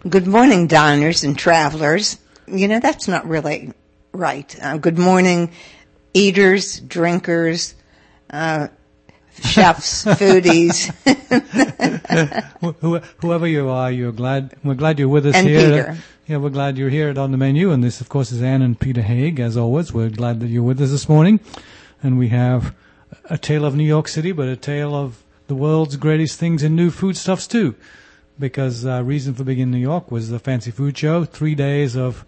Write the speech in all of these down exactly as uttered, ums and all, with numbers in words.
Good morning, diners and travelers. You know, that's not really right. Uh, good morning, eaters, drinkers, uh, chefs, foodies. Whoever you are, you're glad. We're glad you're with us and here. Peter. Yeah, we're glad you're here on the menu. And this, of course, is Ann and Peter Haig. As always, we're glad that you're with us this morning. And we have a tale of New York City, but a tale of the world's greatest things in new foodstuffs too. Because uh, reason for being in New York was the Fancy Food Show, three days of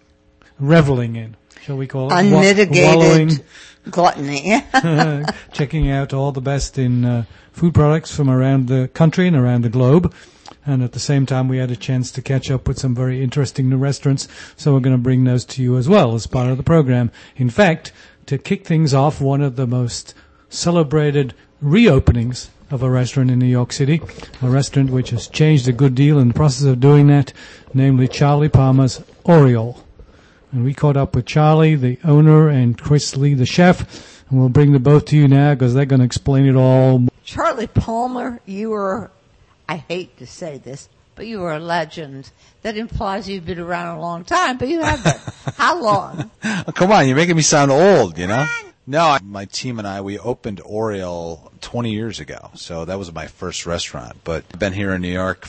reveling in, shall we call it? Unmitigated wa- wallowing, gluttony. checking out all the best in uh, food products from around the country and around the globe. And at the same time, we had a chance to catch up with some very interesting new restaurants. So we're going to bring those to you as well as part of the program. In fact, to kick things off, one of the most celebrated reopenings of a restaurant in New York City, a restaurant which has changed a good deal in the process of doing that, namely Charlie Palmer's Oriole. And we caught up with Charlie, the owner, and Chris Lee, the chef, and we'll bring them both to you now because they're going to explain it all. Charlie Palmer, you were, I hate to say this, but you were a legend. That implies you've been around a long time, but you have been. How long? Oh, come on, you're making me sound old, you know? No, my team and I, we opened Oriole twenty years ago, so that was my first restaurant. But I've been here in New York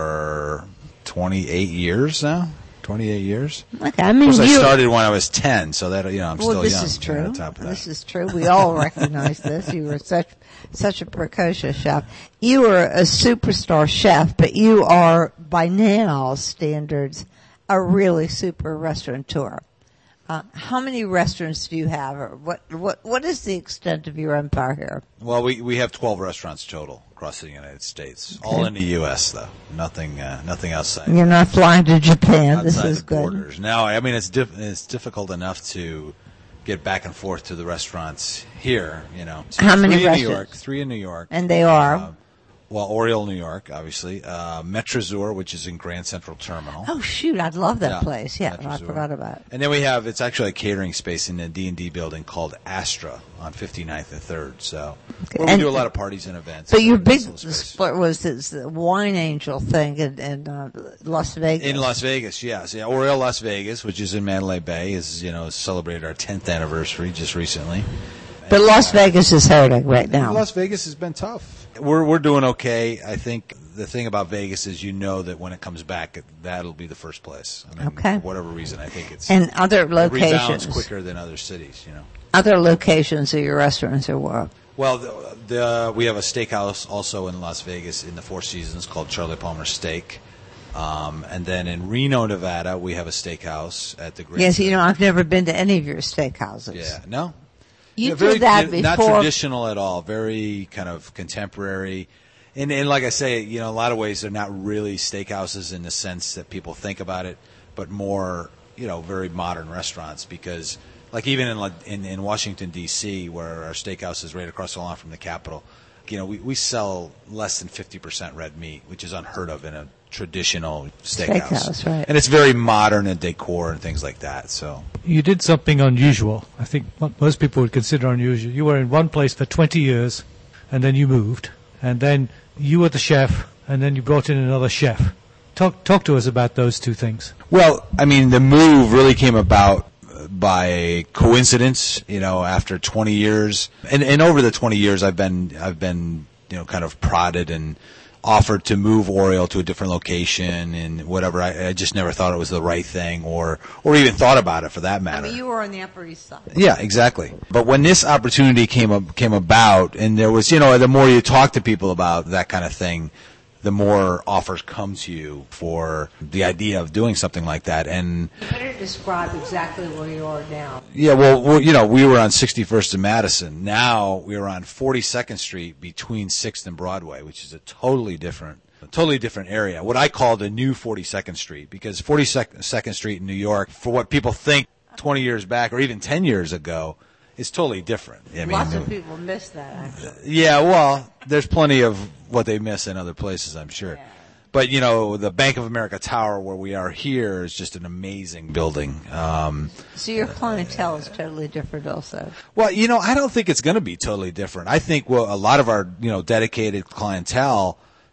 for twenty-eight years now. twenty-eight years. Okay, I mean, of course, you, I started when I was ten, so that, you know, I'm well, still this young. is true. On top of that. This is true. We all recognize this. You were such such a precocious chef. You were a superstar chef, but you are, by now standards, a really super restaurateur. Uh, how many restaurants do you have, or what, what, what is the extent of your empire here? Well, we, we have twelve restaurants total across the United States. Okay. All in the U S though. Nothing, uh, nothing outside. You're not flying to Japan. Outside This is the good. Borders. No, I mean, it's diff- it's difficult enough to get back and forth to the restaurants here, you know. So how many three restaurants? in New York, three in New York. And they are? Uh, Well, Oriole, New York, obviously. Uh, Metrazur, which is in Grand Central Terminal. Oh, shoot, I'd love that yeah, place. Yeah, Metrazur. I forgot about it. And then we have, it's actually a catering space in the D and D building called Astra on fifty-ninth and third. So Okay. where we And- do a lot of parties and events. But your in big this little space. split was this the Wine Angel thing in, in uh, Las Vegas. In Las Vegas, yes. Yeah, Oriole Las Vegas, which is in Mandalay Bay, is, you know, celebrated our tenth anniversary just recently. But Las Vegas is hurting right now. Las Vegas has been tough. We're we're doing okay. I think the thing about Vegas is you know that when it comes back, that'll be the first place. I mean, Okay. For whatever reason, I think it's And other it rebounds locations. quicker than other cities. You know. Other locations of your restaurants are what? Well, the, the we have a steakhouse also in Las Vegas in the Four Seasons called Charlie Palmer Steak. Um, and then in Reno, Nevada, we have a steakhouse at the Grand. Yes, you know, I've never been to any of your steakhouses. Yeah, no. You Yeah, did very, that Not before. traditional at all. Very kind of contemporary. And, and like I say, you know, in a lot of ways they're not really steakhouses in the sense that people think about it, but more, you know, very modern restaurants because, like even in in, in Washington, D C, where our steakhouse is right across the lawn from the Capitol, you know, we, we sell less than fifty percent red meat, which is unheard of in a traditional steakhouse. Steakhouse, right. And it's very modern in decor and things like that, so. You did something unusual. I think what most people would consider unusual. You were in one place for twenty years, and then you moved, and then you were the chef, and then you brought in another chef. Talk talk to us about those two things. Well, I mean, the move really came about by coincidence, you know, after twenty years. And, and over the twenty years, I've been, I've been, you know, kind of prodded and offered to move Oriole to a different location and whatever. I, I just never thought it was the right thing or, or even thought about it for that I matter. mean, you were on the Upper East Side. Yeah, exactly. But when this opportunity came up, came about, and there was, you know, the more you talk to people about that kind of thing, the more offers come to you for the idea of doing something like that. And You better describe exactly where you are now. yeah, well, we're, you know, we were on sixty-first and Madison. Now we are on forty-second Street between sixth and Broadway, which is a totally different, a totally different area. What I call the new forty-second Street, because forty-second Street in New York, for what people think twenty years back or even ten years ago, is totally different. I mean, Lots of people miss that, actually. yeah, well, there's plenty of what they miss in other places, I'm sure. Yeah. But, you know, the Bank of America Tower where we are here is just an amazing building. Um, So your clientele is totally different also. well, you know, I don't think it's going to be totally different. I think well, a lot of our, you know, dedicated clientele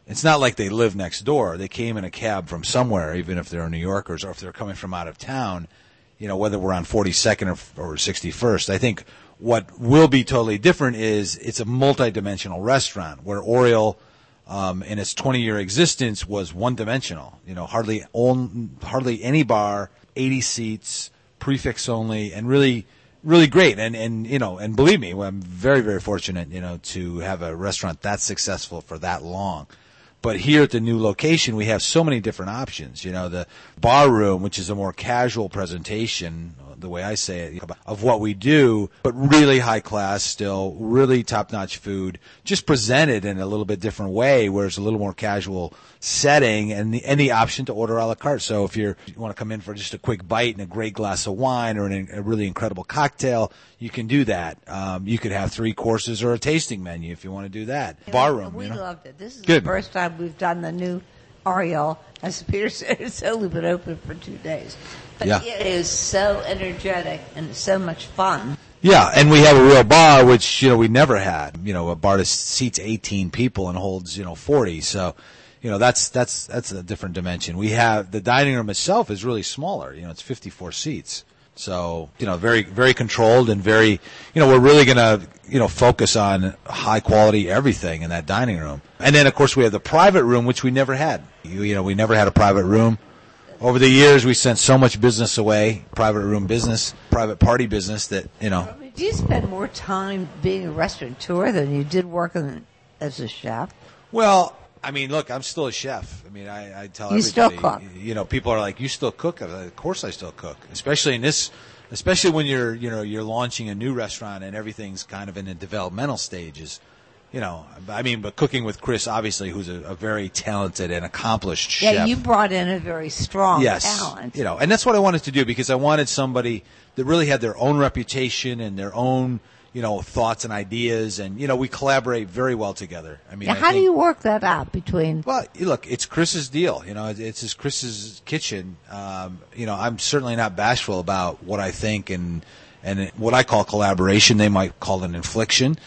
it's not like they live next door. They came in a cab from somewhere, even if they're New Yorkers or if they're coming from out of town, you know, whether we're on forty-second or, or sixty-first. I think what will be totally different is it's a multi-dimensional restaurant where Oriole, um, in its twenty-year existence, was one-dimensional. You know, hardly own, hardly any bar, eighty seats, prefix only, and really, really great. And, and you know, and believe me, I'm very, very fortunate, you know, to have a restaurant that successful for that long. But here at the new location, we have so many different options. You know, the bar room, which is a more casual presentation, the way I say it, of what we do, but really high class still, really top-notch food, just presented in a little bit different way, where it's a little more casual setting, and the, and the option to order a la carte. So if you're, you want to come in for just a quick bite and a great glass of wine or an, a really incredible cocktail, you can do that. Um, you could have three courses or a tasting menu if you want to do that. Yeah, bar room. We you know? loved it. This is Good. the first time we've done the new Oriole. As Peter said, it's only been open for two days. But Yeah. it is so energetic and so much fun. Yeah, and we have a real bar, which, you know, we never had. You know, a bar that seats eighteen people and holds, you know, forty. So, you know, that's that's that's a different dimension. We have the dining room itself is really smaller. You know, it's fifty-four seats. So, you know, very very controlled and very, you know, we're really going to, you know, focus on high quality everything in that dining room. And then, of course, we have the private room, which we never had. You, you know, we never had a private room. Over the years, we sent so much business away, private room business, private party business, that, you know. I mean, do you spend more time being a restaurateur than you did working as a chef? Well, I mean, look, I'm still a chef. I mean, I, I tell You still everybody, cook. you know, people are like, you still cook? I'm like, of course I still cook, especially in this, especially when you're, you know, you're launching a new restaurant and everything's kind of in the developmental stages. You know, I mean, but cooking with Chris, obviously, who's a, a very talented and accomplished Yeah, chef. you brought in a very strong Yes, talent. you know, and that's what I wanted to do, because I wanted somebody that really had their own reputation and their own, you know, thoughts and ideas, and, you know, we collaborate very well together. I mean, Now, I how do think- you work that out between? Well, look, it's Chris's deal. You know, it's his Chris's kitchen. Um, you know, I'm certainly not bashful about what I think and and what I call collaboration. They might call it infliction,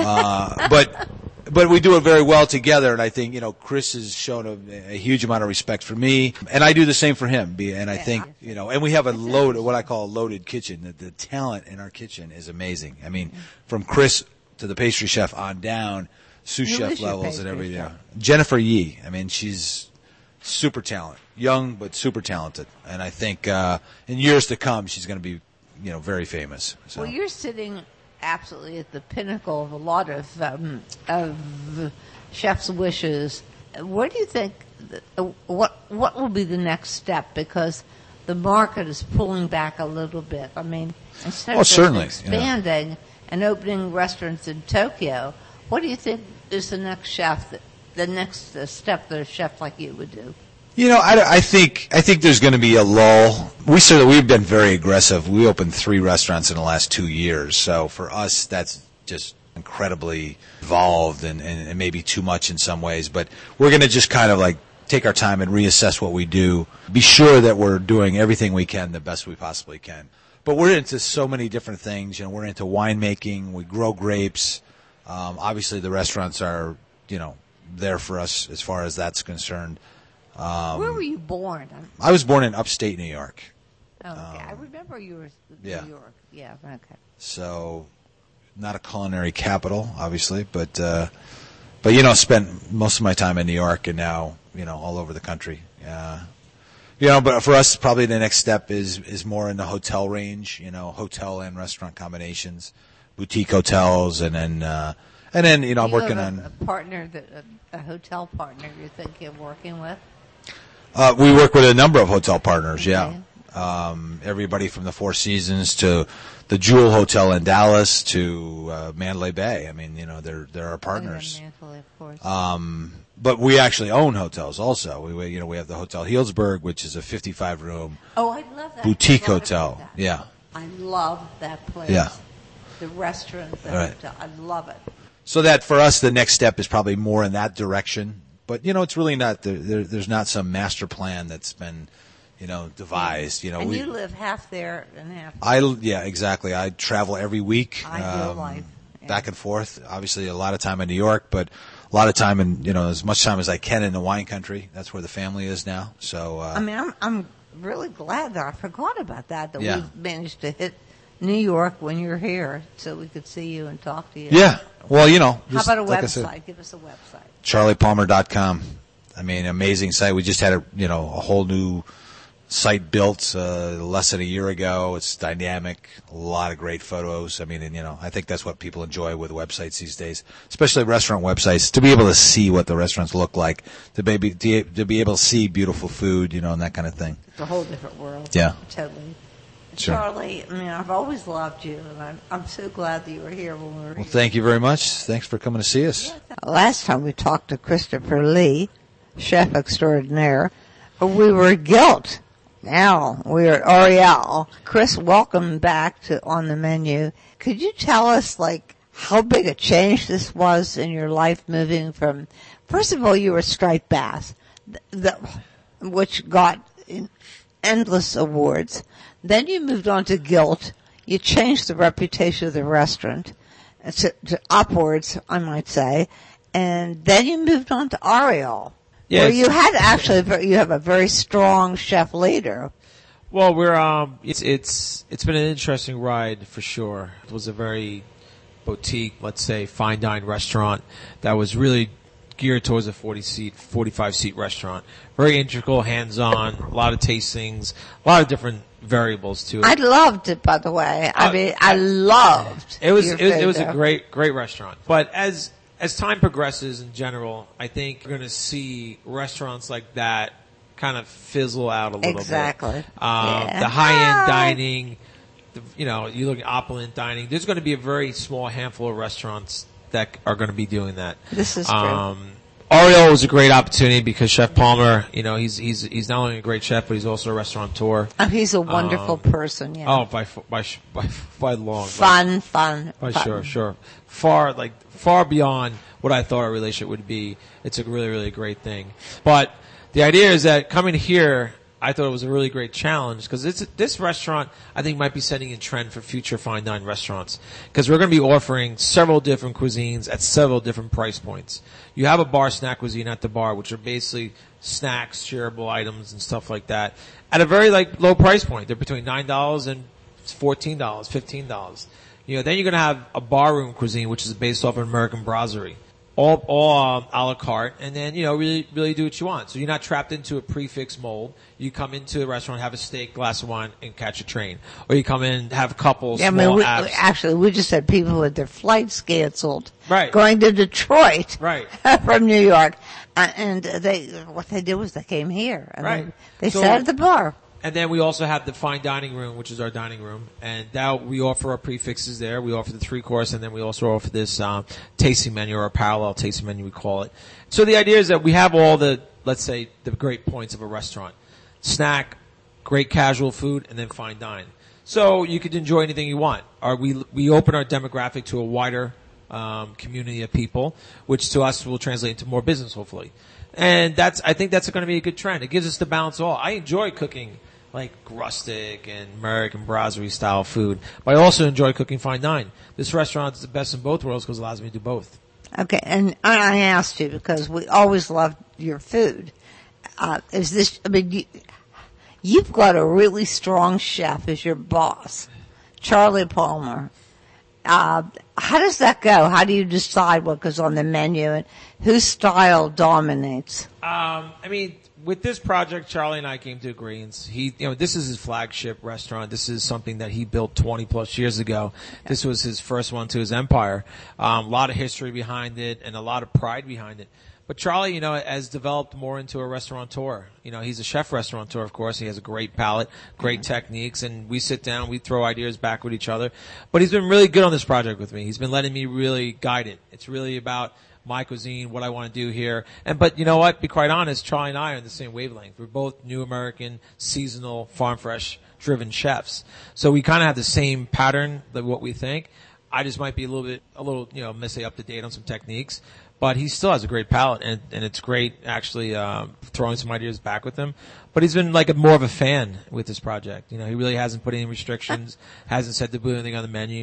uh, but but we do it very well together. And I think, you know, Chris has shown a, a huge amount of respect for me, and I do the same for him. Be- And I think, you know, and we have a load, what I call a loaded kitchen. The, the talent in our kitchen is amazing. I mean, from Chris to the pastry chef on down, sous Who chef is your levels and pastry everything. chef? Jennifer Yee. I mean, she's super talented, young but super talented, and I think uh, in years to come she's going to be, you know, very famous. So. Well, you're sitting absolutely at the pinnacle of a lot of um, of chefs' wishes. Where do you think that, uh, what what will be the next step? Because the market is pulling back a little bit. I mean, instead Oh, of just certainly, expanding and opening restaurants in Tokyo, what do you think is the next chef that the next uh, step that a chef like you would do? You know, I, I think I think there's going to be a lull. We certainly we've been very aggressive. We opened three restaurants in the last two years, so for us, that's just incredibly involved and, and, and maybe too much in some ways. But we're going to just kind of like take our time and reassess what we do. Be sure that we're doing everything we can the best we possibly can. But we're into so many different things. You know, we're into winemaking. We grow grapes. Um, obviously, the restaurants are, you know, there for us as far as that's concerned. Um, Where were you born? I was born in upstate New York, Oh, okay. I remember you were in yeah. New York. Yeah, okay. so not a culinary capital, obviously, but uh, but you know, spent most of my time in New York and now, you know, all over the country. Uh, you know, but for us, probably the next step is is more in the hotel range. You know, hotel and restaurant combinations, boutique hotels, and then uh, and then you know, I'm Do you working have a, on. a partner that a, a hotel partner you're thinking of working with. Uh, we work with a number of hotel partners, yeah. Okay. Um, everybody from the Four Seasons to the Jewel Hotel in Dallas to uh, Mandalay Bay. I mean, you know, they're they're our partners. Oh, yeah, Mantle, of course. Um, but we actually own hotels also. We, we you know we have the Hotel Healdsburg, which is a fifty-five room oh, I love that. boutique I thought about hotel. that. Yeah, I love that place. Yeah. The restaurant, the Right. hotel. I love it. so that for us the next step is probably more in that direction. But you know, it's really not there, there, there's not some master plan that's been, you know, devised. You know, And we. you live half there and half. I yeah, exactly. I travel every week, Ideal um, life. Yeah. back and forth. Obviously, a lot of time in New York, but a lot of time and, you know, as much time as I can in the wine country. That's where the family is now. So, uh, I mean, I'm, I'm really glad that I forgot about that, that Yeah. we managed to hit New York when you're here so we could see you and talk to you. yeah. Well, you know. How just about a like I website? said, Give us a website. charlie palmer dot com. I mean, amazing site. We just had a, you know, a whole new site built uh, less than a year ago. It's dynamic, a lot of great photos. I mean, and, you know, I think that's what people enjoy with websites these days, especially restaurant websites, to be able to see what the restaurants look like, to be, to be able to see beautiful food, you know, and that kind of thing. It's a whole different world. Yeah. Totally. Sure. Charlie, I mean, I've always loved you, and I'm, I'm so glad that you were here when we were Well, here. thank you very much. Thanks for coming to see us. Last time we talked to Christopher Lee, chef extraordinaire, we were at Gilt. Now we're at Oriel. Chris, welcome back to On the Menu. Could you tell us, like, how big a change this was in your life moving from, first of all, you were Striped Bass, the, which got endless awards. Then you moved on to Gilt. You changed the reputation of the restaurant to, to upwards, I might say. And then you moved on to Oriel. Yeah, Where it's- you had actually, a very- you have a very strong chef leader. Well, we're um, it's it's it's been an interesting ride for sure. It was a very boutique, let's say, fine dine restaurant that was really geared towards a forty seat, forty-five seat restaurant. Very integral, hands on, a lot of tastings, a lot of different variables to it. I loved it, by the way. I Uh, mean, I loved It was your it was, it was food a there. great great restaurant. But as as time progresses in general, I think you're going to see restaurants like that kind of fizzle out a little Exactly. bit. Um, Yeah. The high end Ah. dining, the, you know, you look at opulent dining. There's going to be a very small handful of restaurants that are going to be doing that. This is true. Um, Oriel was a great opportunity because Chef Palmer, you know, he's he's he's not only a great chef, but he's also a restaurateur. Oh, he's a wonderful Um, person, yeah. Oh, by f- by sh- by by long. by- fun, fun, Oh, fun. sure, sure. Far, like, far beyond what I thought our relationship would be. It's a really, really great thing. But the idea is that coming here, I thought it was a really great challenge because it's, this restaurant, I think, might be setting a trend for future fine dine restaurants because we're going to be offering several different cuisines at several different price points. You have a bar snack cuisine at the bar, which are basically snacks, shareable items and stuff like that at a very, like, low price point. They're between nine dollars and fourteen dollars, fifteen dollars. You know, then you're going to have a barroom cuisine, which is based off of American brasserie. All, all um, a la carte, and then, you know, really, really do what you want. So you're not trapped into a prefix mold. You come into the restaurant, have a steak, glass of wine, and catch a train. Or you come in, have a couple Yeah, I small mean, we, apps. actually, we just had people with their flights canceled. Right. Going to Detroit. Right. from New York. Uh, and they, what they did was they came here. And Right. They, they So- sat at the bar. And then we also have the fine dining room, which is our dining room, and that we offer our prefixes there. We offer the three course, and then we also offer this um, tasting menu or a parallel tasting menu, we call it. So the idea is that we have all the, let's say, the great points of a restaurant: snack, great casual food, and then fine dine. So you could enjoy anything you want. Or we we open our demographic to a wider um, community of people, which to us will translate into more business, hopefully. And that's, I think that's going to be a good trend. It gives us the balance of all. I enjoy cooking like rustic and American brasserie style food, but I also enjoy cooking fine dine. This restaurant is the best in both worlds because it allows me to do both. Okay, and I asked you because we always loved your food. Uh, is this, I mean, you, you've got a really strong chef as your boss, Charlie Palmer. Uh, how does that go? How do you decide what goes on the menu and whose style dominates? Um, I mean, with this project, Charlie and I came to agreements. He, you know, this is his flagship restaurant. This is something that he built twenty plus years ago. This was his first one to his empire. Um, a lot of history behind it and a lot of pride behind it. But Charlie, you know, has developed more into a restaurateur. You know, he's a chef restaurateur, of course. He has a great palate, great techniques, and we sit down, we throw ideas back with each other. But he's been really good on this project with me. He's been letting me really guide it. It's really about my cuisine, what I want to do here. And, but you know what? Be quite honest, Charlie and I are on the same wavelength. We're both new American, seasonal, farm fresh driven chefs. So we kind of have the same pattern of what we think. I just might be a little bit, a little, you know, missing up to date on some techniques. But he still has a great palate, and, and it's great actually uh, throwing some ideas back with him. But he's been like a, more of a fan with this project. You know, he really hasn't put any restrictions, hasn't said to put anything on the menu.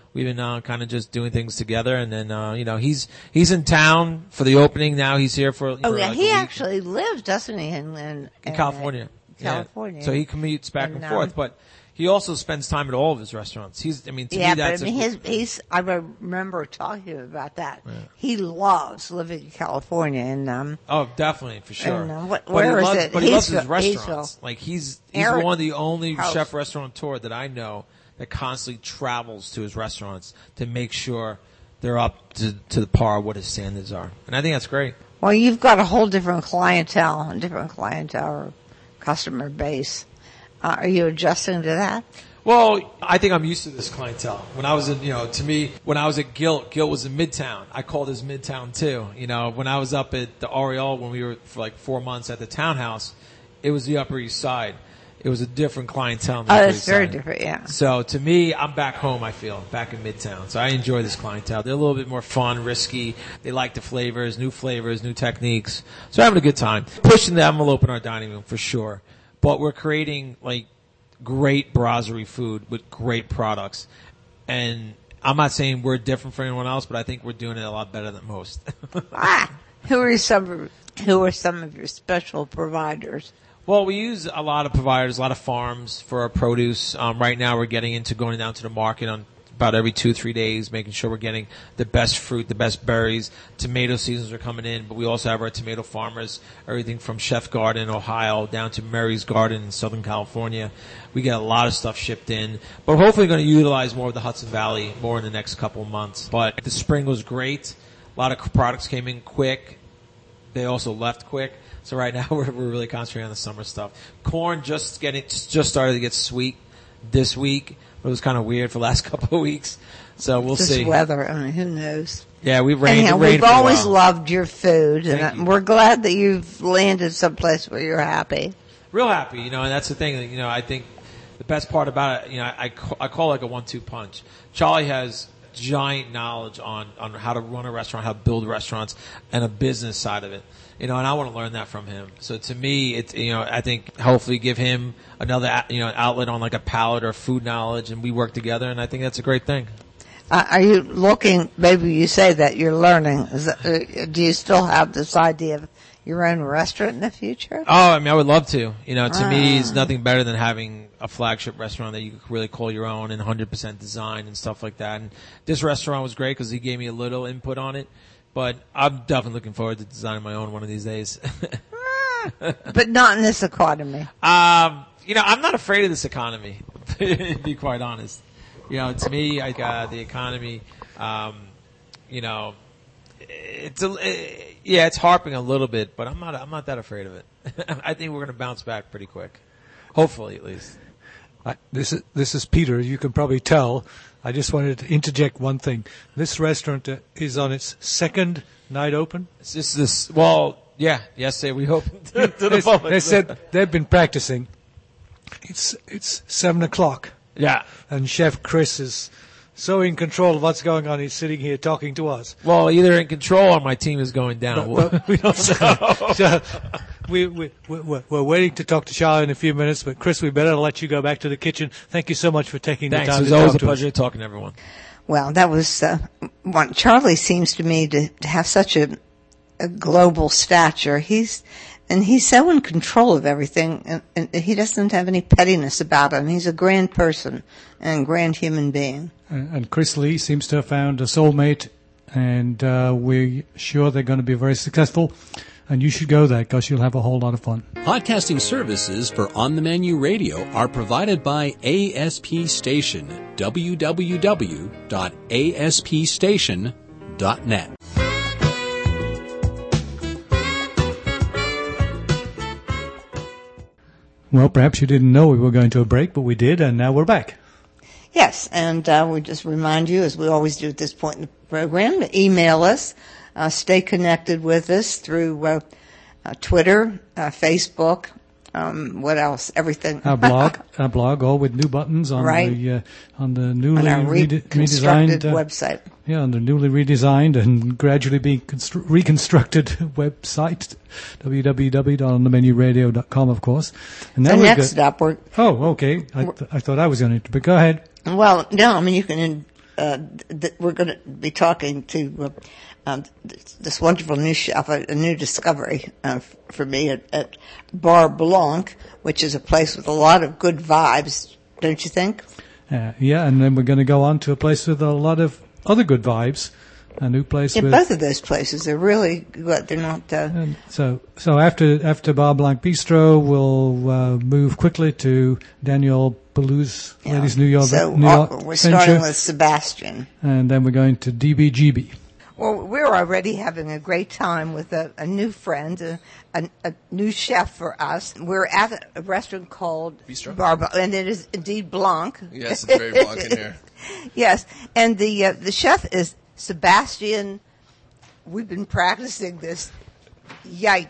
We've been uh, kind of just doing things together, and then uh, you know he's he's in town for the opening now. He's here for Oh for yeah, like he a week. actually lives, doesn't he, in, in, in California. Yeah. California. So he commutes back And, and um, forth, but he also spends time at all of his restaurants. He's, I mean, to Yeah, me, but that's I mean, a, his, he's, I remember talking to him about that. He loves living in California, and, um, oh, definitely for sure. And, uh, what- but where he is loves, it? But he loves his Hayesville- restaurants. Hayesville. Like he's he's Eric one of the only House. chef restaurateur that I know that constantly travels to his restaurants to make sure they're up to to the par of what his standards are, and I think that's great. well, you've got a whole different clientele, a different clientele or customer base. Uh, are you adjusting to that? Well, I think I'm used to this clientele. When I was in, you know, to me, when I was at Gilt, Gilt was in Midtown. I called this Midtown too. You know, when I was up at the Oriole, when we were for like four months at the townhouse, it was the Upper East Side. It was a different clientele. On the Oh, Upper it's East very Side. different, yeah. So to me, I'm back home, I feel, back in Midtown. So I enjoy this clientele. They're a little bit more fun, risky. They like the flavors, new flavors, new techniques. So having a good time. Pushing the envelope in our dining room for sure. But we're creating like great brasserie food with great products. And I'm not saying we're different from anyone else, but I think we're doing it a lot better than most. Ah, who are some, of- who are some of your special providers? Well, we use a lot of providers, a lot of farms for our produce. Um, right now we're getting into going down to the market on about every two, three days, making sure we're getting the best fruit, the best berries. Tomato seasons are coming in, but we also have our tomato farmers, everything from Chef Garden, Ohio, down to Mary's Garden in Southern California. We get a lot of stuff shipped in, but hopefully going to utilize more of the Hudson Valley more in the next couple of months. But the spring was great. A lot of products came in quick. They also left quick. So right now we're, we're really concentrating on the summer stuff. Corn just getting, just started to get sweet this week. It was kind of weird for the last couple of weeks. So we'll Just see. weather. I mean, who knows? Yeah, we've rained, Anyhow, it rained we've for a always while. loved your food, and Thank uh, you. we're glad that you've landed someplace where you're happy. Real happy, you know, and that's the thing that, you know, I think the best part about it, you know, I, I, call, I call it like a one two punch. Charlie has giant knowledge on, on how to run a restaurant, how to build restaurants, and a business side of it. You know, and I want to learn that from him. So to me, it's, you know, I think hopefully give him another, you know, outlet on like a palate or food knowledge, and we work together, and I think that's a great thing. Uh, are you looking, maybe you say that you're learning, is that, uh, do you still have this idea of your own restaurant in the future? Oh, I mean, I would love to. You know, to me, Ah. it's nothing better than having a flagship restaurant that you could really call your own and one hundred percent design and stuff like that. And this restaurant was great because he gave me a little input on it. But I'm definitely looking forward to designing my own one of these days. But not in this economy. um, you know, I'm not afraid of this economy, to be quite honest. You know, to me, like, uh, the economy, um, you know, it's a, it, yeah, it's harping a little bit, but I'm not, I'm not that afraid of it. I think we're going to bounce back pretty quick. Hopefully, at least. I, this is this is Peter. You can probably tell. I just wanted to interject one thing. This restaurant uh, is on its second night open. It's just this, well, yeah, yesterday we opened to, to the They, public. they said they've been practicing. It's it's seven o'clock, Yeah. and Chef Chris is so in control of what's going on. He's sitting here talking to us. Well, either in control or my team is going down. But we don't so we, we, we're, we're waiting to talk to Charlie in a few minutes, but Chris, we better let you go back to the kitchen. Thank you so much for taking Thanks. the It time was to always talk a to pleasure us. talking to everyone. Well, that was uh, one. Charlie seems to me to, to have such a, a global stature. He's and he's so in control of everything, and, and he doesn't have any pettiness about him. He's a grand person and grand human being. And, and Chris Lee seems to have found a soulmate, and uh, we're sure they're going to be very successful. And you should go there because you'll have a whole lot of fun. Podcasting services for On the Menu Radio are provided by A S P Station, w w w dot a s p station dot net. Well, perhaps you didn't know we were going to a break, but we did, and now we're back. Yes, and uh, we just remind you, as we always do at this point in the program, to email us, uh, stay connected with us through uh, uh, Twitter, uh, Facebook, um, what else? Everything. Our blog, our blog, all with new buttons on Right. the uh, on the newly on our rede- reconstructed redesigned uh, website. Yeah, on the newly redesigned and gradually being constru- reconstructed website, w w w dot on the menu radio dot com, of course. And So now we're next go- up, we're Oh, okay. I, th- I thought I was going to, but go ahead. well, no, I mean you can uh, th- we're going to be talking to uh, um, this wonderful new chef, a, a new discovery uh, f- for me at, at Bar Blanc, which is a place with a lot of good vibes, don't you think? Uh, yeah, and then we're going to go on to a place with a lot of other good vibes. A new place Yeah, with both of those places are really good. They're not. Uh, and so so after after Bar Blanc Bistro, we'll uh, move quickly to Daniel Boulud's yeah. Ladies New York. So New York uh, we're venture, starting with Sebastian. and then we're going to D B G B. Well, we're already having a great time with a, a new friend, a, a, a new chef for us. We're at a restaurant called Bistro? Bar Blanc, and it is indeed Blanc. Yes, it's very Blanc in here. Yes, and the uh, the chef is Sebastian. We've been practicing this. Yipe.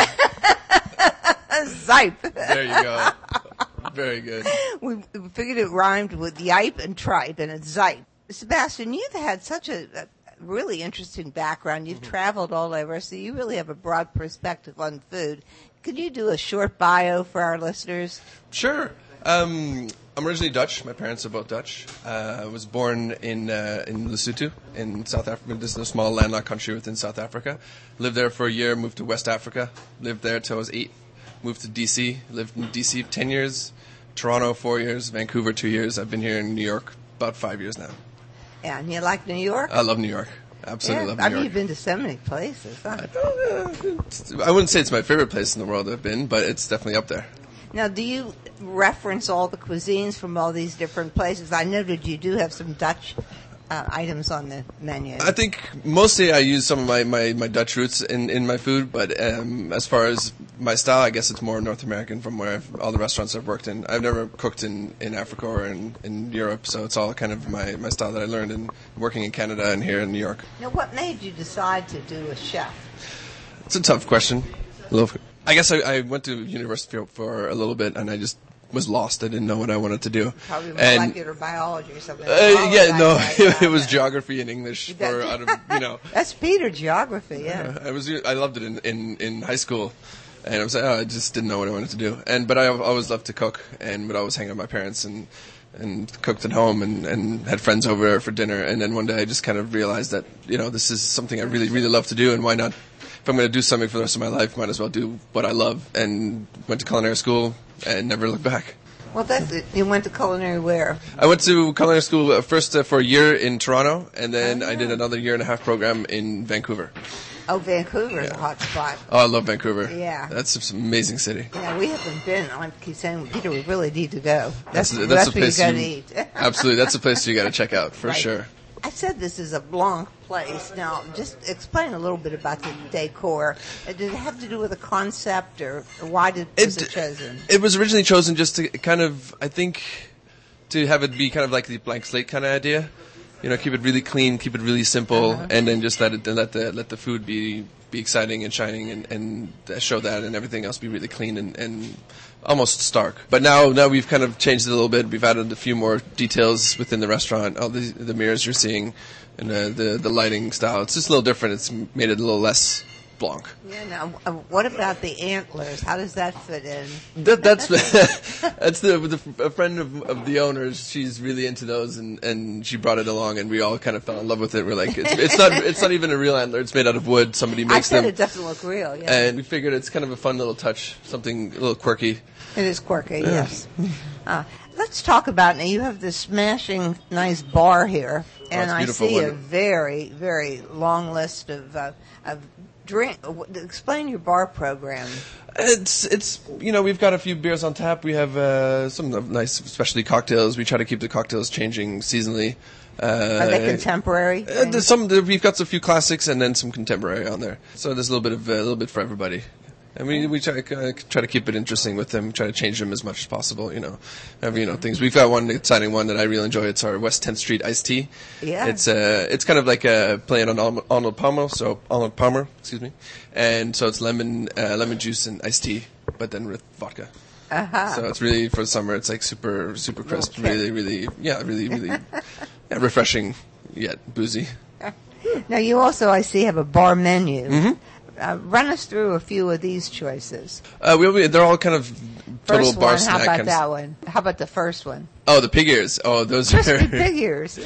Zipe. There you go. Very good. We, we figured it rhymed with yipe and tripe, and it's zipe. Sebastian, you've had such a, a really interesting background. You've mm-hmm. traveled all over, so you really have a broad perspective on food. Could you do a short bio for our listeners? Sure. Um, I'm originally Dutch. My parents are both Dutch. Uh, I was born in uh, in Lesotho, in South Africa. This is a small landlocked country within South Africa. Lived there for a year, moved to West Africa. Lived there till I was eight. Moved to D C. Lived in D C ten years. Toronto four years. Vancouver two years. I've been here in New York about five years now. Yeah, and you like New York? I love New York. Absolutely yeah, love New I York. mean, you've been to so many places. Huh? I, don't, uh, I wouldn't say it's my favorite place in the world I've been, but it's definitely up there. Now, do you reference all the cuisines from all these different places? I noted you do have some Dutch uh, items on the menu. I think mostly I use some of my, my, my Dutch roots in, in my food, but um, as far as my style, I guess it's more North American from where I've, all the restaurants I've worked in. I've never cooked in, in Africa or in, in Europe, so it's all kind of my, my style that I learned in working in Canada and here in New York. Now, what made you decide to do a chef? It's a tough question. A little, I guess I, I went to university for, for a little bit, and I just was lost. I didn't know what I wanted to do. Probably and, molecular biology or something. Uh, yeah, no, it, it was geography and English for out of you know. That's Peter geography. Yeah, uh, I was I loved it in, in, in high school, and I was like, oh, I just didn't know what I wanted to do. And but I always loved to cook, and would always hang out with my parents and and cooked at home and, and had friends over for dinner. And then one day I just kind of realized that you know this is something I really really love to do, and why not? If I'm going to do something for the rest of my life, might as well do what I love. And went to culinary school and never looked back. Well, that's it. You went to culinary where? I went to culinary school uh, first uh, for a year in Toronto, and then oh, yeah. I did another year and a half program in Vancouver. Oh, Vancouver is yeah. a hot spot. Oh, I love Vancouver. Yeah. That's an amazing city. Yeah, we haven't been. I keep saying, Peter, we really need to go. That's, that's, that's, that's a where place you got to you, eat. Absolutely. That's a place you got to check out, for right. sure. I said this is a Blanc place. Now, just explain a little bit about the decor. Did it have to do with a concept, or why did was it, it chosen? It was originally chosen just to kind of, I think, to have it be kind of like the blank slate kind of idea. You know, keep it really clean, keep it really simple, uh-huh. and then just let it let the let the food be be exciting and shining, and, and show that, and everything else be really clean and, and almost stark. But now now we've kind of changed it a little bit. We've added a few more details within the restaurant. All the the mirrors you're seeing, and the the, the lighting style. It's just a little different. It's made it a little less Blanc. Yeah. Now, uh, what about the antlers? How does that fit in? That, that's that's the, the a friend of, of the owners. She's really into those, and, and she brought it along, and we all kind of fell in love with it. We're like, it's, it's not it's not even a real antler. It's made out of wood. Somebody makes I said them. It doesn't look real. Yeah. And we figured it's kind of a fun little touch, something a little quirky. It is quirky. Yeah. Yes. Uh, let's talk about now. You have this smashing nice bar here, and oh, I see one. a very very long list of uh, of. Drink. Explain your bar program. It's it's you know we've got a few beers on tap. We have uh, some nice specialty cocktails. We try to keep the cocktails changing seasonally. Uh, Are they contemporary? Uh, there's some we've got a few classics and then some contemporary on there. So there's a little bit of uh, a little bit for everybody. I mean, we try to uh, try to keep it interesting with them. Try to change them as much as possible. You know, have, you know things. We've got one exciting one that I really enjoy. It's our West tenth Street iced tea. Yeah. It's uh, it's kind of like a playing on Arnold Palmer. So Arnold Palmer, excuse me. And so it's lemon uh, lemon juice and iced tea, but then with vodka. Uh-huh. So it's really for summer. It's like super super crisp. Really really yeah really really yeah, refreshing yet boozy. Now you also I see have a bar menu. Mm-hmm. Uh, run us through a few of these choices. Uh, we'll be, they're all kind of total first bar one, snack. How about kind that of one? How about the first one? Oh, the pig ears. Oh, those Crispy are pig ears.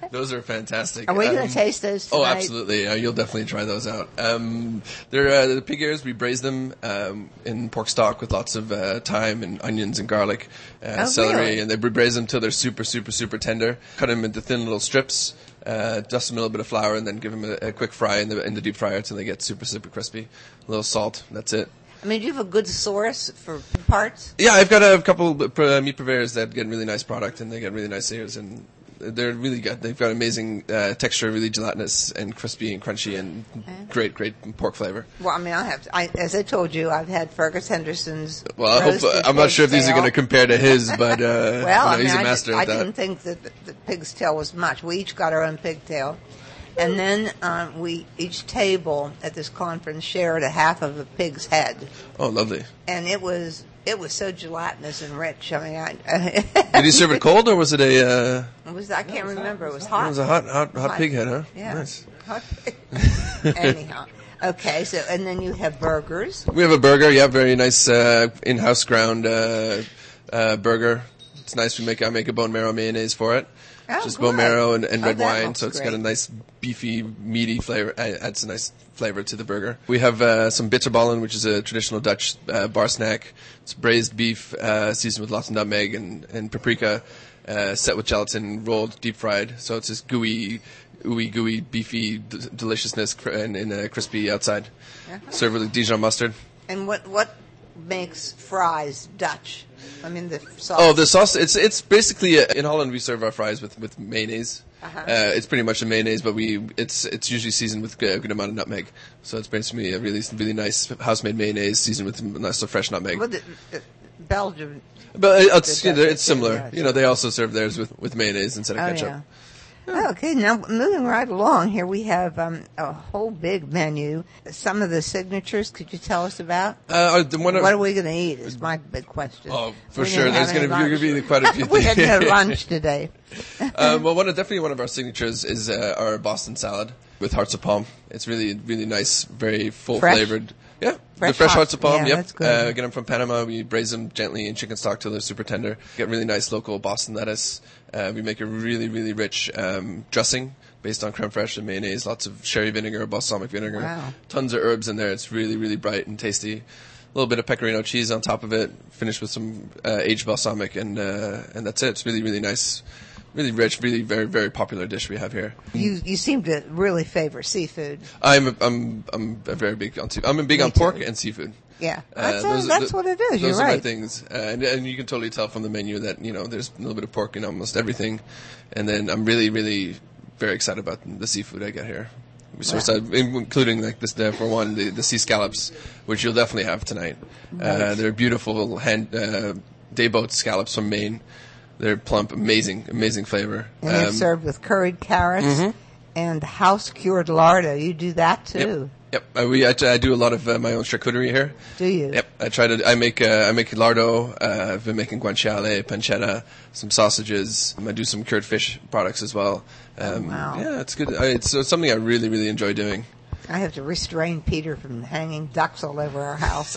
Those are fantastic. Are we Um, going to taste those tonight? Oh, absolutely. Uh, you'll definitely try those out. Um, they're uh, the pig ears. We braise them um, in pork stock with lots of uh, thyme and onions and garlic, uh, Oh, celery, really? and they braise them till they're super, super, super tender. Cut them into thin little strips. Uh, dust them in a little bit of flour, and then give them a, a quick fry in the in the deep fryer until they get super, super crispy. A little salt. That's it. I mean, do you have a good source for parts? Yeah, I've got a couple uh, meat purveyors that get really nice product, and they get really nice ears, and they're really good. They've got amazing uh, texture, really gelatinous and crispy and crunchy, and great, great pork flavor. Well, I mean, I have. To, I, as I told you, I've had Fergus Henderson's. Well, I hope, roasted I'm not sure if these are pig's going to tail. compare to his, but uh, Well, you know, I mean, he's a I, master did, I at that. didn't think that the, the pig's tail was much. We each got our own pigtail. And then um, we, each table at this conference shared a half of a pig's head. Oh, lovely. And it was it was so gelatinous and rich. I mean, I, Did he serve it cold, or was it a? Uh, it was, I can't remember. It was it hot. was a hot, hot, hot Hot. pig head, huh? Yeah. Nice. Hot pig. Anyhow. Okay, so, and then you have burgers. We have a burger. Yeah, very nice uh, in-house ground uh, uh, burger. It's nice. We make I make a bone marrow mayonnaise for it. Oh, Just good. bone marrow and, and Oh, red that wine, looks so it's got great. a nice beefy, meaty flavor. uh, Adds a nice flavor to the burger. We have uh, some bitterballen, which is a traditional Dutch uh, bar snack. It's braised beef, uh, seasoned with lots of nutmeg and, and paprika, uh, set with gelatin, rolled, deep fried. So it's this gooey, ooey gooey, beefy d- deliciousness cr- and, and uh, crispy outside. Uh-huh. Served with Dijon mustard. And what what makes fries Dutch? I mean, the sauce. Oh, the sauce. It's it's basically uh in Holland we serve our fries with, with mayonnaise. Uh-huh. Uh, it's pretty much a mayonnaise, but we it's it's usually seasoned with a good amount of nutmeg. So it's basically a really really nice house made mayonnaise seasoned with nice fresh nutmeg. Well, the, the Belgium. But uh, it's The you know, Dutch it's too, similar. yeah, You know, they also serve theirs with, with mayonnaise instead of Oh, ketchup. yeah. Okay, now moving right along here, we have um, a whole big menu. Some of the signatures, could you tell us about? Uh, the one of, What are we going to eat is my big question. Oh, for We sure. didn't have There's going to any be, you're lunch. gonna be quite a few We things. had no lunch today. uh, well, one of, definitely one of our signatures is uh, our Boston salad with hearts of palm. It's really, really nice, very full Fresh? flavored. Yeah, Fresh the fresh hearts. hearts of palm. Yeah, yep, that's good. Uh, get them from Panama. We braise them gently in chicken stock till they're super tender. Get really nice local Boston lettuce. Uh, we make a really, really rich um, dressing based on creme fraiche and mayonnaise. Lots of sherry vinegar, balsamic vinegar. Wow. Tons of herbs in there. It's really, really bright and tasty. A little bit of pecorino cheese on top of it. Finished with some uh, aged balsamic, and uh, and that's it. It's really, really nice. Really rich, really very, very popular dish we have here. You you seem to really favor seafood. I'm a, I'm I'm a very big on seafood. I'm a big Me on pork too. and seafood. Yeah, Uh, that's, those are that's the- what it is. Those You're are my right. things, uh, and, and you can totally tell from the menu that you know there's a little bit of pork in almost everything. And then I'm really, really very excited about the seafood I get here. So, Wow. so including like this, uh, for one, the, the sea scallops, which you'll definitely have tonight. Uh, they're beautiful hand uh, day boat scallops from Maine. They're plump, amazing, amazing flavor. And they're Um, served with curried carrots Mhm. and house cured lardo. You do that too, Yep, uh, we I, I do a lot of uh, my own charcuterie here. do you? Yep, I try to. I make. Uh, I make lardo. Uh, I've been making guanciale, pancetta, some sausages. Um, I do some cured fish products as well. Um, wow. Yeah, it's good. I, it's, it's something I really, really enjoy doing. I have to restrain Peter from hanging ducks all over our house.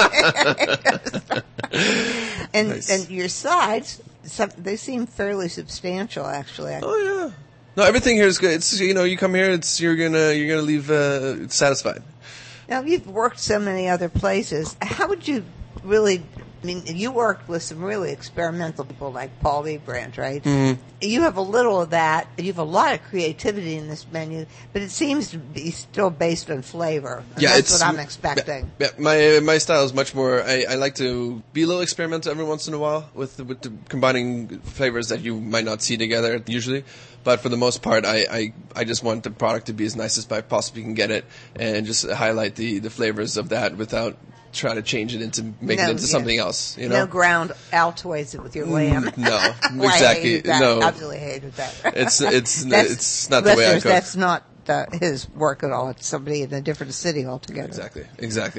and Nice. and your sides, some, they seem fairly substantial, actually. I- Oh yeah. No, everything here is good. It's you know, you come here, it's you're gonna you're gonna leave uh, satisfied. Now, you've worked so many other places. How would you really, I mean, you worked with some really experimental people like Paul E. Brandt, right? Mm-hmm. You have a little of that. You have a lot of creativity in this menu, but it seems to be still based on flavor. And Yeah, that's it's what I'm expecting. Yeah, yeah, my my style is much more. I, I like to be a little experimental every once in a while with with the combining flavors that you might not see together usually. But for the most part, I, I, I just want the product to be as nice as I possibly can get it, and just highlight the, the flavors of that without trying to change it into make No, it into yeah. something else. You know, No ground Altoids it with your lamb. no, Oh, I exactly, hated that. no. Absolutely hated that. It's it's That's- it's not the way I listeners, cook. That's not uh, his work at all. It's somebody in a different city altogether. Exactly, exactly.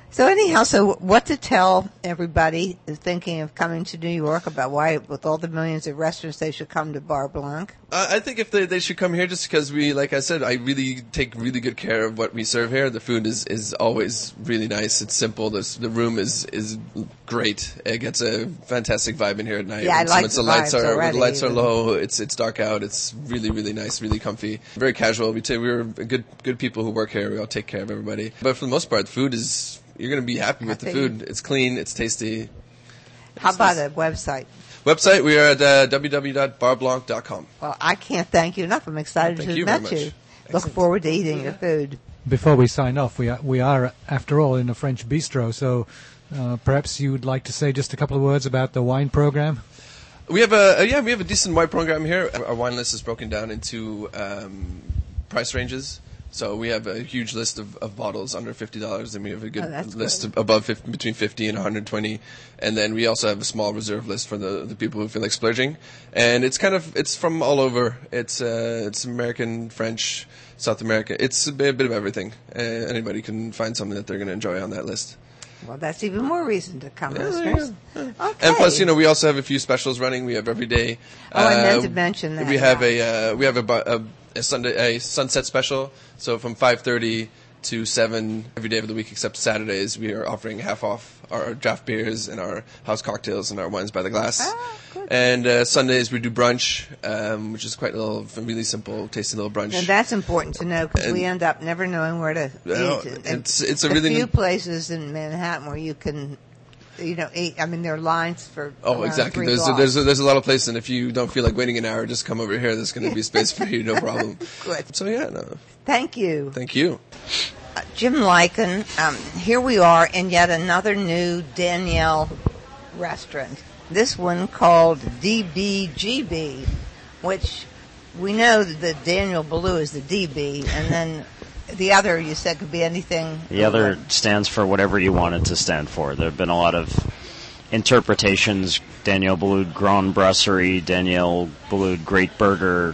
So anyhow, so what to tell everybody thinking of coming to New York about why, with all the millions of restaurants, they should come to Bar Blanc? Uh, I think if they they should come here just because we, like I said, I really take really good care of what we serve here. The food is, is always really nice. It's simple. The the room is is great. It gets a fantastic vibe in here at night. Yeah, I when, like once the the lights vibes are when already. the lights are low. It's it's dark out. It's really really nice, really comfy, very casual. We take, we're good good people who work here. We all take care of everybody. But for the most part, the food is. You're going to be happy with the Happy. food. It's clean. It's tasty. How It's about nice. a website? Website, we are at uh, w w w dot bar blanc dot com. Well, I can't thank you enough. I'm excited Thank to you have very met you. much. Look Excellent. forward to eating your food. Before we sign off, we are, we are, after all, in a French bistro, so uh, perhaps you would like to say just a couple of words about the wine program? We have a, uh, yeah, we have a decent wine program here. Our wine list is broken down into um, price ranges. So we have a huge list of, of bottles under fifty dollars, and we have a good Oh, that's list good. above fifty, between fifty and one hundred twenty. And then we also have a small reserve list for the, the people who feel like splurging. And it's kind of, it's from all over. It's uh, it's American, French, South America. It's a bit, a bit of everything. Uh, anybody can find something that they're going to enjoy on that list. Well, that's even more reason to come, Yeah, listeners. Okay. And plus, you know, we also have a few specials running. We have every day. Oh, I meant Uh, to mention that, We have yeah. a uh, we have a, bu- a, a Sunday a sunset special. So from five thirty to seven every day of the week except Saturdays, we are offering half off our draft beers and our house cocktails and our wines by the glass. Ah, good. And uh, Sundays we do brunch, um, which is quite a little, really simple, tasty little brunch. And that's important to know because we And- end up never knowing where to Well, eat. And it's- it's a the really- few places in Manhattan where you can, you know, eat. I mean, there are lines for. Oh, around exactly. three There's a, blocks. there's a, there's a lot of places, and if you don't feel like waiting an hour, just come over here. There's going to be space for you, no problem. Good. So yeah, no, Thank you. thank you. Uh, Jim Lycan, um, here we are in yet another new Danielle restaurant. This one called D B G B, which we know that Daniel Boulou is the D B, and then the other you said could be anything. The other stands for whatever you want it to stand for. There have been a lot of interpretations. Daniel Boulud Grand Brasserie, Daniel Boulud Great Burger,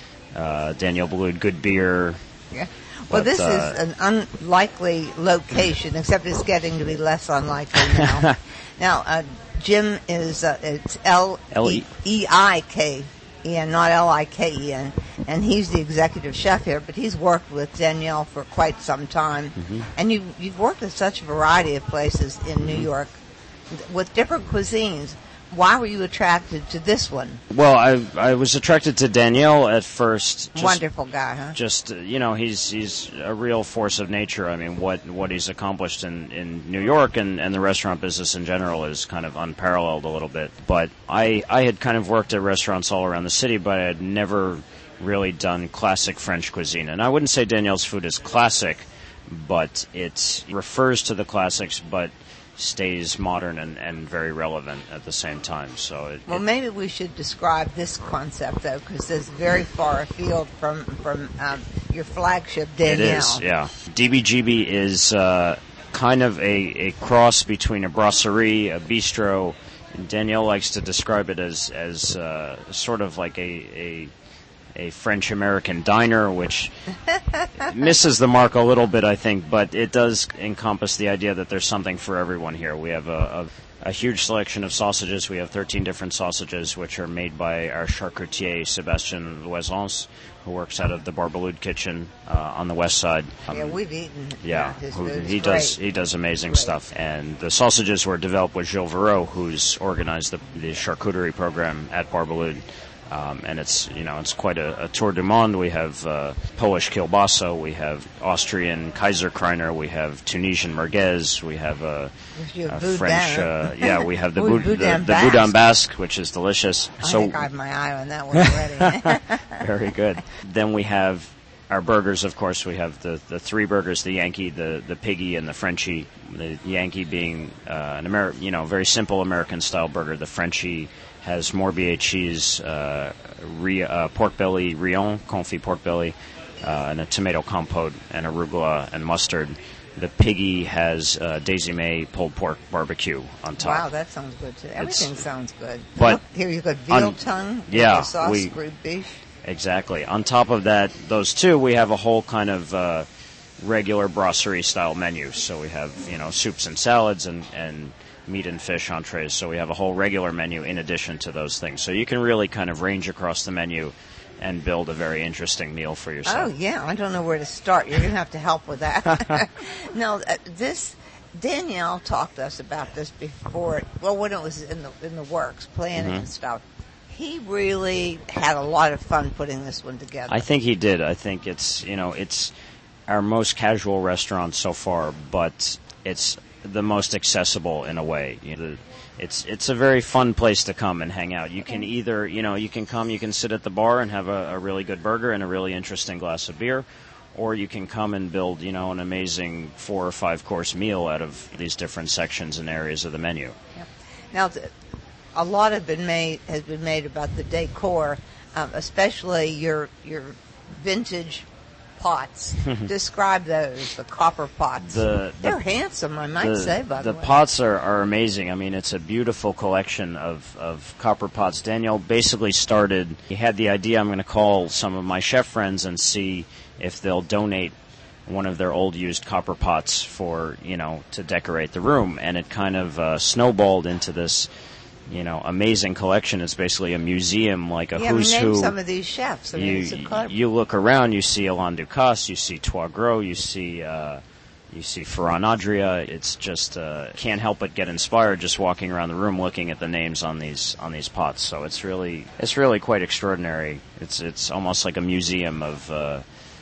uh, Daniel Boulud Good Beer. Yeah. Well, But, this uh, is an unlikely location, except it's getting to be less unlikely now. now, uh, Jim is, uh, it's L E I K E N, not L I K E N, and he's the executive chef here, but he's worked with Danielle for quite some time. Mm-hmm. And you, you've worked at such a variety of places in New York with different cuisines. Why were you attracted to this one? Well, I I was attracted to Daniel at first. Just, Wonderful guy, huh? Just uh, you know, he's he's a real force of nature. I mean, what what he's accomplished in, in New York and, and the restaurant business in general is kind of unparalleled a little bit. But I I had kind of worked at restaurants all around the city, but I had never really done classic French cuisine. And I wouldn't say Daniel's food is classic, but it refers to the classics, but stays modern and, and very relevant at the same time. So it, Well, it- maybe we should describe this concept, though, because it's very far afield from from um, your flagship, It Danielle. is, yeah. D B G B is uh, kind of a, a cross between a brasserie, a bistro. And Danielle likes to describe it as as uh, sort of like a a, a French-American diner, which misses the mark a little bit, I think, but it does encompass the idea that there's something for everyone here. We have a, a, a huge selection of sausages. We have thirteen different sausages, which are made by our charcutier, Sébastien Loisance, who works out of the Barbeloup kitchen uh, on the west side. Um, Yeah, we've eaten. yeah, his who, food. he It's does great. he does amazing Great. stuff. And the sausages were developed with Gilles Verreau, who's organized the, the charcuterie program at Barbeloup. Um, and it's you know it's quite a, a tour du monde. We have uh, Polish kielbasa, we have Austrian Kaiserkreiner, we have Tunisian merguez, we have a, Your a boudin. French. Uh, yeah, we have the, Boud- boud- the, boudin the basque. boudin basque, which is delicious. I so think I have my eye on that one already. very good. Then we have our burgers, of course. We have the, the three burgers: the Yankee, the, the Piggy, and the Frenchie. The Yankee being uh, an Ameri- you know, very simple American style burger. The Frenchie has Morbier cheese, uh, ri- uh, pork belly, Rion confit pork belly, uh, and a tomato compote, and arugula and mustard. The Piggy has uh, Daisy May pulled pork barbecue on top. Wow, that sounds good too. Everything sounds good. but Look, here you've got veal on- tongue, with yeah, the sauce, we- grilled beef. Exactly. On top of that, those two, we have a whole kind of uh, regular brasserie style menu. So we have, you know, soups and salads and, and meat and fish entrees. So we have a whole regular menu in addition to those things. So you can really kind of range across the menu and build a very interesting meal for yourself. Oh, yeah. I don't know where to start. You're going to have to help with that. Now, uh, this, Danielle talked to us about this before, well, when it was in the, in the works, planning Mm-hmm. and stuff. He really had a lot of fun putting this one together. I think he did. I think it's, you know, it's our most casual restaurant so far, but it's the most accessible in a way. You know, it's it's a very fun place to come and hang out. You can either, you know, you can come, you can sit at the bar and have a, a really good burger and a really interesting glass of beer, or you can come and build, you know, an amazing four or five course meal out of these different sections and areas of the menu. Yep. Now, th- a lot have been made has been made about the decor, um, especially your your vintage pots. Describe those, the copper pots. The, the They're handsome, I might the, say, by the, the way. pots are, are amazing. I mean, it's a beautiful collection of, of copper pots. Daniel basically started, he had the idea, I'm going to call some of my chef friends and see if they'll donate one of their old used copper pots for, you know, to decorate the room. And it kind of uh, snowballed into this, you know, amazing collection. It's basically a museum, like a yeah, who's name who. some of these chefs. I mean, it's a You, copper. you look around, you see Alain Ducasse, you see Trois Gros, you see uh, you see Ferran Adria. It's just uh, can't help but get inspired just walking around the room, looking at the names on these on these pots. So it's really it's really quite extraordinary. It's it's almost like a museum of uh,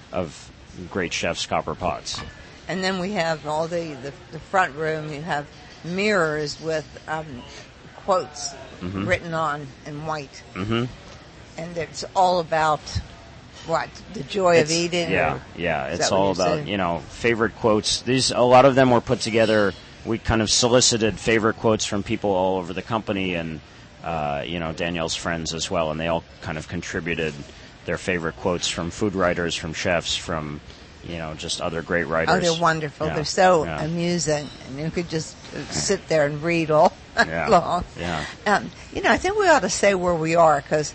of great chefs' copper pots. And then we have all the, the, the front room. You have mirrors with um, quotes Mm-hmm. written on in white. Mm-hmm. And it's all about, what, the joy of eating? Yeah, or- yeah. is It's that what all you're about, saying? you know, favorite quotes. These, a lot of them were put together. We kind of solicited favorite quotes from people all over the company and, uh, you know, Danielle's friends as well. And they all kind of contributed their favorite quotes from food writers, from chefs, from, you know, just other great writers. Oh, they're wonderful. Yeah, They're so yeah. amusing. And you could just uh, sit there and read all Yeah, long. yeah. Um, you know, I think we ought to say where we are because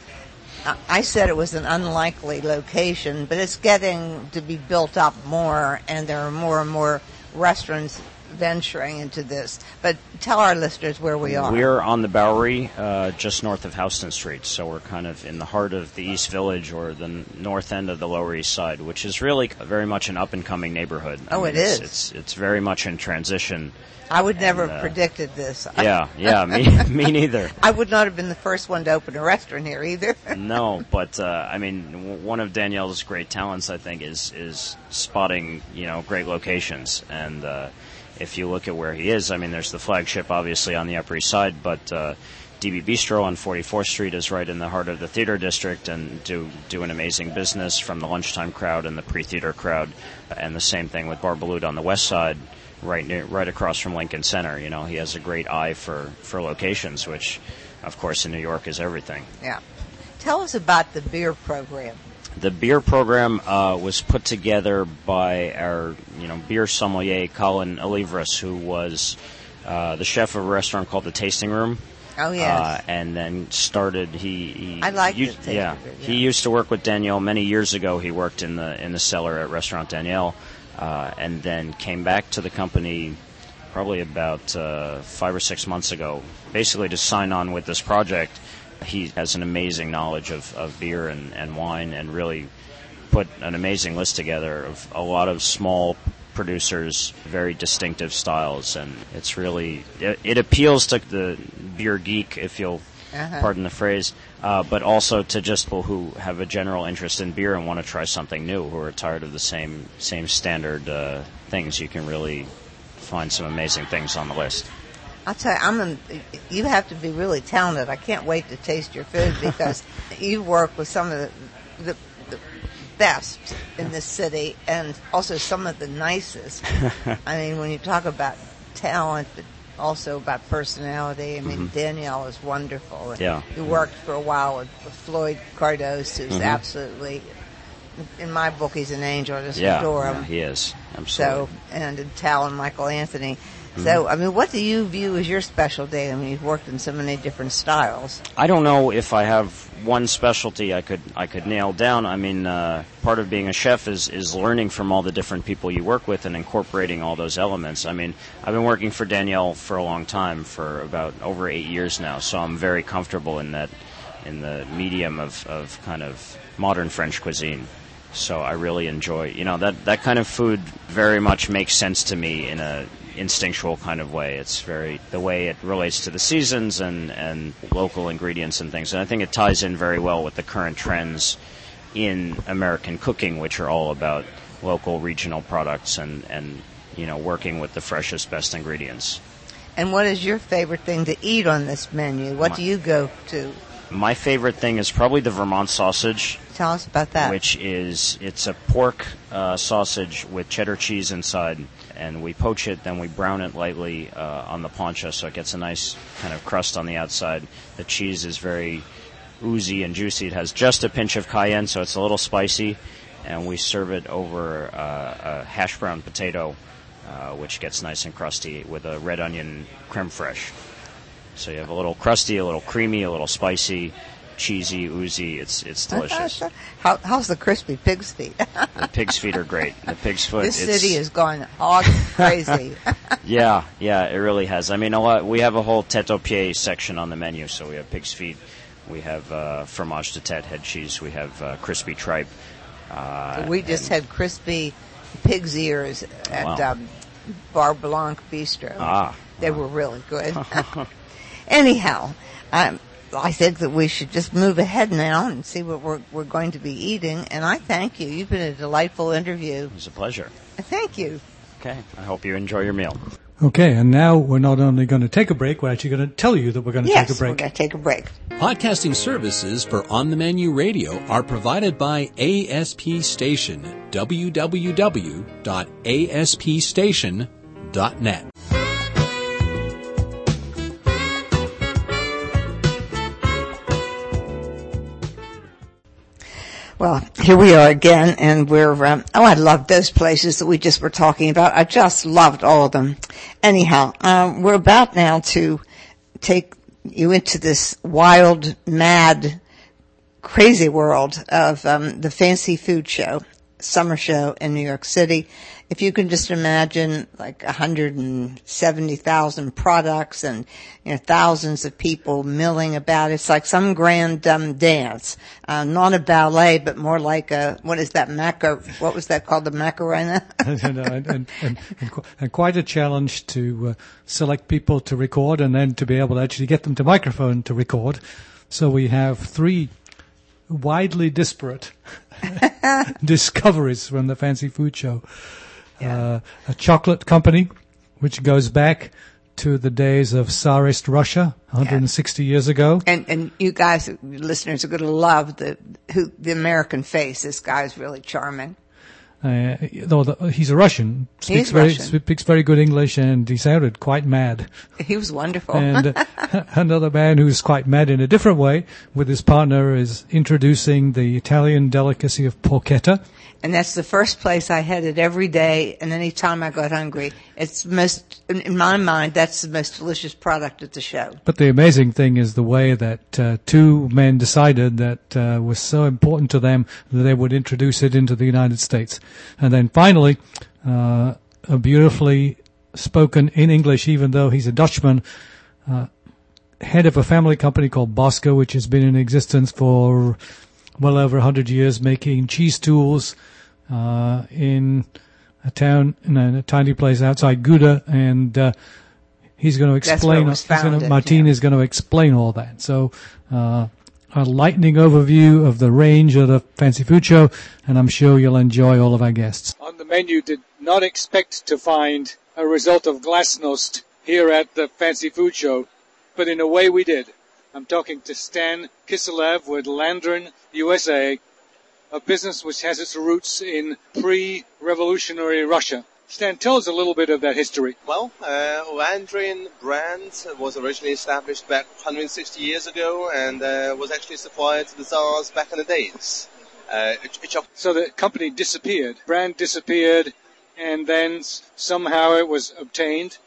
I said it was an unlikely location, but it's getting to be built up more, and there are more and more restaurants venturing into this. But tell our listeners where we are. We're on the Bowery, uh, just north of Houston Street, so we're kind of in the heart of the East Village, or the n- north end of the Lower East Side, which is really very much an up-and-coming neighborhood. I Oh, mean, it it's, is. It's it's very much in transition. I would never and, have uh, predicted this. Yeah, yeah, me, me neither. I would not have been the first one to open a restaurant here either. No, but uh, I mean, w- one of Danielle's great talents, I think, is is spotting, you know, great locations. And uh, if you look at where he is, I mean, there's the flagship, obviously, on the Upper East Side, but uh, D B Bistro on forty-fourth Street is right in the heart of the theater district, and do do an amazing business from the lunchtime crowd and the pre-theater crowd. And the same thing with Bar Balut on the West Side, right near, right across from Lincoln Center. You know, he has a great eye for, for locations, which, of course, in New York is everything. Yeah. Tell us about the beer program. The beer program uh, was put together by our, you know, beer sommelier Colin Olivras, who was uh, the chef of a restaurant called the Tasting Room. Oh, yes. Uh, and then started. He, he I like used, the Tasting yeah, Room, yeah. He used to work with Danielle many years ago. He worked in the in the cellar at Restaurant Danielle, uh, and then came back to the company probably about uh, five or six months ago, basically to sign on with this project. He has an amazing knowledge of, of beer and, and wine, and really put an amazing list together of a lot of small producers, very distinctive styles, and it's really, it, it appeals to the beer geek, if you'll Uh-huh. pardon the phrase, uh, but also to just people who have a general interest in beer and want to try something new, who are tired of the same same standard uh, things. You can really find some amazing things on the list. I'll tell you, I'm an, you have to be really talented. I can't wait to taste your food because you work with some of the, the, the best in this city and also some of the nicest. I mean, when you talk about talent, but also about personality, I mean, Mm-hmm. Danielle is wonderful. And Yeah. You worked for a while with, with Floyd Cardos, who's Mhm. absolutely, in my book, he's an angel. I just Yeah, adore yeah, him. he is. Absolutely. So, and Tal and Michael Anthony. So, I mean, what do you view as your specialty? I mean, you've worked in so many different styles. I don't know if I have one specialty I could I could nail down. I mean, uh, part of being a chef is, is learning from all the different people you work with and incorporating all those elements. I mean, I've been working for Daniel for a long time, for about over eight years now, so I'm very comfortable in that, in the medium of, of kind of modern French cuisine. So I really enjoy, you know, that, that kind of food very much makes sense to me in a instinctual kind of way. It's very, the way it relates to the seasons and, and local ingredients and things. And I think it ties in very well with the current trends in American cooking, which are all about local, regional products and, and you know, working with the freshest, best ingredients. And what is your favorite thing to eat on this menu? What My, do you go to? My favorite thing is probably the Vermont sausage. Tell us about that. Which is, it's a pork uh, sausage with cheddar cheese inside, and we poach it, then we brown it lightly uh, on the plancha so it gets a nice kind of crust on the outside. The cheese is very oozy and juicy. It has just a pinch of cayenne, so it's a little spicy, and we serve it over uh, a hash brown potato, uh, which gets nice and crusty with a red onion creme fraiche. So you have a little crusty, a little creamy, a little spicy, cheesy, oozy. It's it's delicious. How, how's the crispy pig's feet? The pig's feet are great. The pig's foot. This it's, city is going hog crazy. yeah, yeah, it really has. I mean, a lot. We have a whole tête aux pieds section on the menu. So we have pig's feet, we have uh, fromage de tête, head cheese, we have uh, crispy tripe. Uh, so we just had crispy pig's ears at wow. um, Bar Blanc Bistro. Ah, they wow. were really good. Anyhow, um, I think that we should just move ahead now and see what we're we're going to be eating. And I thank you. You've been a delightful interview. It was a pleasure. Thank you. Okay. I hope you enjoy your meal. Okay, and now we're not only going to take a break, we're actually going to tell you that we're going to yes, take a break. We're going to take a break. Podcasting services for On the Menu Radio are provided by A S P Station, w w w dot a s p station dot net. Well, here we are again, and we're, um, oh, I love those places that we just were talking about. I just loved all of them. Anyhow, um, we're about now to take you into this wild, mad, crazy world of um, the Fancy Food Show, summer show in New York City. If you can just imagine like one hundred seventy thousand products and, you know, thousands of people milling about. It's like some grand um, dance. Uh, not a ballet, but more like a, what is that, Macar, what was that called, the Macarena? and, and, and, and, and quite a challenge to uh, select people to record and then to be able to actually get them to microphone to record. So we have three widely disparate discoveries from the Fancy Food Show. Yeah. Uh, a chocolate company, which goes back to the days of Tsarist Russia, one hundred sixty yeah. years ago. And and you guys, listeners, are going to love the who the American face. This guy's really charming. Uh, though the, he's a Russian, speaks He's very Russian. speaks very good English, and he sounded quite mad. He was wonderful. And uh, another man who's quite mad in a different way, with his partner, is introducing the Italian delicacy of porchetta. And that's the first place I headed every day, and any time I got hungry. It's most, in my mind, that's the most delicious product at the show. But the amazing thing is the way that uh, two men decided that uh, was so important to them that they would introduce it into the United States. And then finally, uh, a beautifully spoken in English, even though he's a Dutchman, uh, head of a family company called Bosco, which has been in existence for well over one hundred years, making cheese tools uh, in a town, in a, a tiny place outside Gouda, and uh, he's going to explain. That's where it was founded, Martin yeah. is going to explain all that. So uh, a lightning overview of the range of the Fancy Food Show, and I'm sure you'll enjoy all of our guests. On the menu, did not expect to find a result of glasnost here at the Fancy Food Show, but in a way we did. I'm talking to Stan Kiselev with Landron U S A, a business which has its roots in pre-revolutionary Russia. Stan, tell us a little bit of that history. Well, uh, Landron brand was originally established back one hundred sixty years ago and uh, was actually supplied to the Tsars back in the days. Uh, it, it, so the company disappeared, brand disappeared, and then somehow it was obtained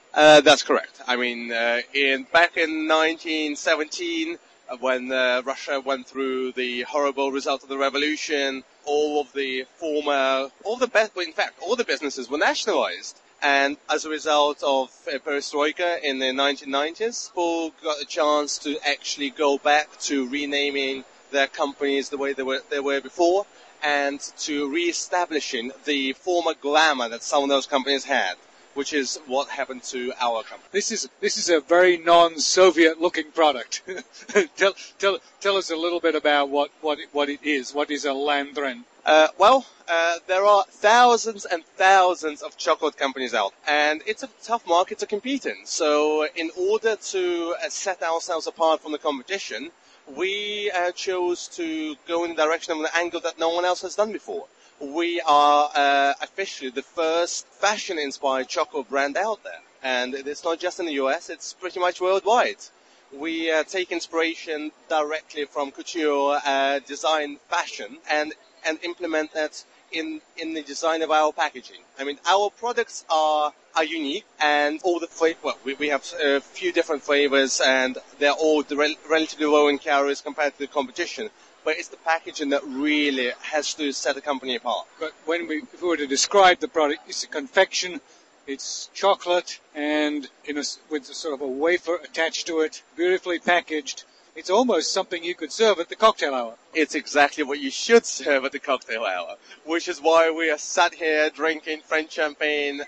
Uh, that's correct. I mean, uh, in back in nineteen seventeen, uh, when uh, Russia went through the horrible result of the revolution, all of the former, all the best, in fact, all the businesses were nationalized. And as a result of uh, perestroika in the nineteen nineties, people got a chance to actually go back to renaming their companies the way they were, they were before, and to re-establishing the former glamour that some of those companies had, which is what happened to our company. This is this is a very non-Soviet looking product. tell tell tell us a little bit about what what it, what it is. What is a Landrin? Uh, well, uh, there are thousands and thousands of chocolate companies out, and it's a tough market to compete in. So, in order to uh, set ourselves apart from the competition, we uh, chose to go in the direction of an angle that no one else has done before. We are uh, officially the first fashion-inspired chocolate brand out there. And it's not just in the U S, it's pretty much worldwide. We uh, take inspiration directly from couture uh, design fashion and, and implement that in, in the design of our packaging. I mean, our products are, are unique, and all the flavors, well, we, we have a few different flavors, and they're all rel- relatively low in calories compared to the competition. But it's the packaging that really has to set the company apart. But when we, if we were to describe the product, it's a confection, it's chocolate, and in a, with a sort of a wafer attached to it, beautifully packaged. It's almost something you could serve at the cocktail hour. It's exactly what you should serve at the cocktail hour, which is why we are sat here drinking French champagne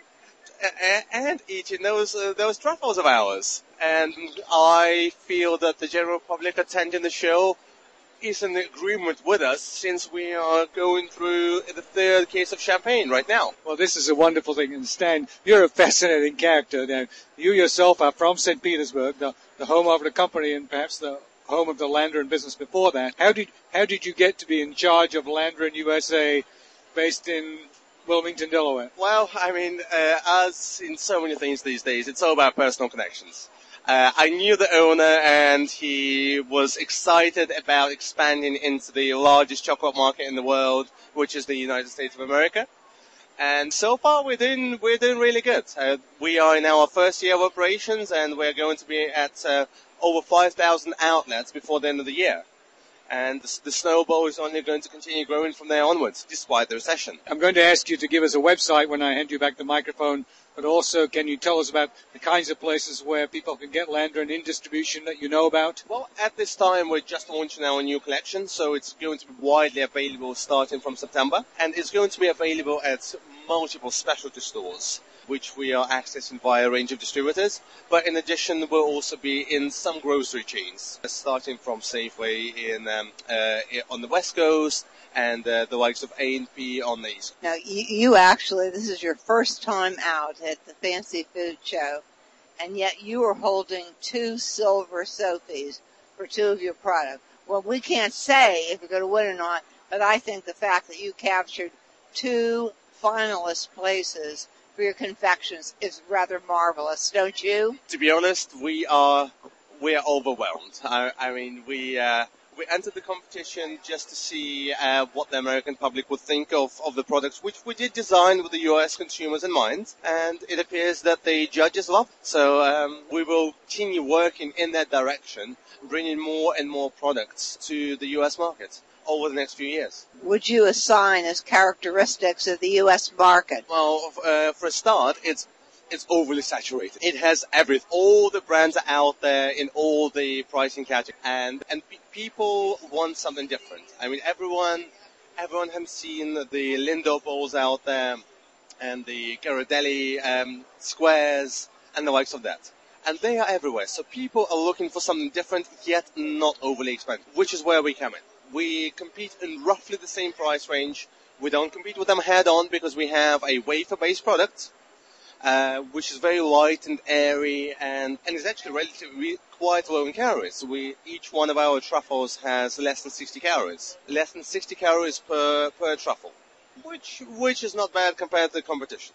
and eating those uh, those truffles of ours. And I feel that the general public attending the show is in agreement with us, since we are going through the third case of champagne right now. Well, this is a wonderful thing. And Stan, you're a fascinating character. Now, you yourself are from Saint Petersburg, the, the home of the company and perhaps the home of the Landrin business before that. How did how did you get to be in charge of Landrin U S A, based in Wilmington, Delaware? Well, I mean, uh, as in so many things these days, it's all about personal connections. Uh, I knew the owner, and he was excited about expanding into the largest chocolate market in the world, which is the United States of America. And so far, we're doing we're doing really good. Uh, we are in our first year of operations, and we're going to be at uh, over five thousand outlets before the end of the year. And the, the snowball is only going to continue growing from there onwards, despite the recession. I'm going to ask you to give us a website when I hand you back the microphone, but also can you tell us about the kinds of places where people can get Landrin in distribution that you know about? Well, at this time, we're just launching our new collection, so it's going to be widely available starting from September, and it's going to be available at multiple specialty stores, which we are accessing via a range of distributors. But in addition, we'll also be in some grocery chains, starting from Safeway in um, uh, on the West Coast, and uh, the likes of A and P on the East. Now, you, you actually, this is your first time out at the Fancy Food Show, and yet you are holding two silver Sophies for two of your products. Well, we can't say if you're going to win or not, but I think the fact that you captured two finalist places for your confections is rather marvelous, don't you? To be honest, we are we are overwhelmed. I, I mean, we uh, we entered the competition just to see uh, what the American public would think of, of the products, which we did design with the U S consumers in mind, and it appears that the judges love it. So um, we will continue working in that direction, bringing more and more products to the U S market over the next few years. Would you assign as characteristics of the U S market? Well, uh, for a start, it's it's overly saturated. It has everything. All the brands are out there in all the pricing categories, and and pe- people want something different. I mean, everyone everyone has seen the Lindor bowls out there, and the Ghirardelli um, squares, and the likes of that. And they are everywhere. So people are looking for something different, yet not overly expensive, which is where we come in. We compete in roughly the same price range. We don't compete with them head-on because we have a wafer-based product, uh, which is very light and airy, and, and is actually relatively quite low in calories. So we, each one of our truffles has less than sixty calories. Less than sixty calories per, per truffle, which, which is not bad compared to the competition.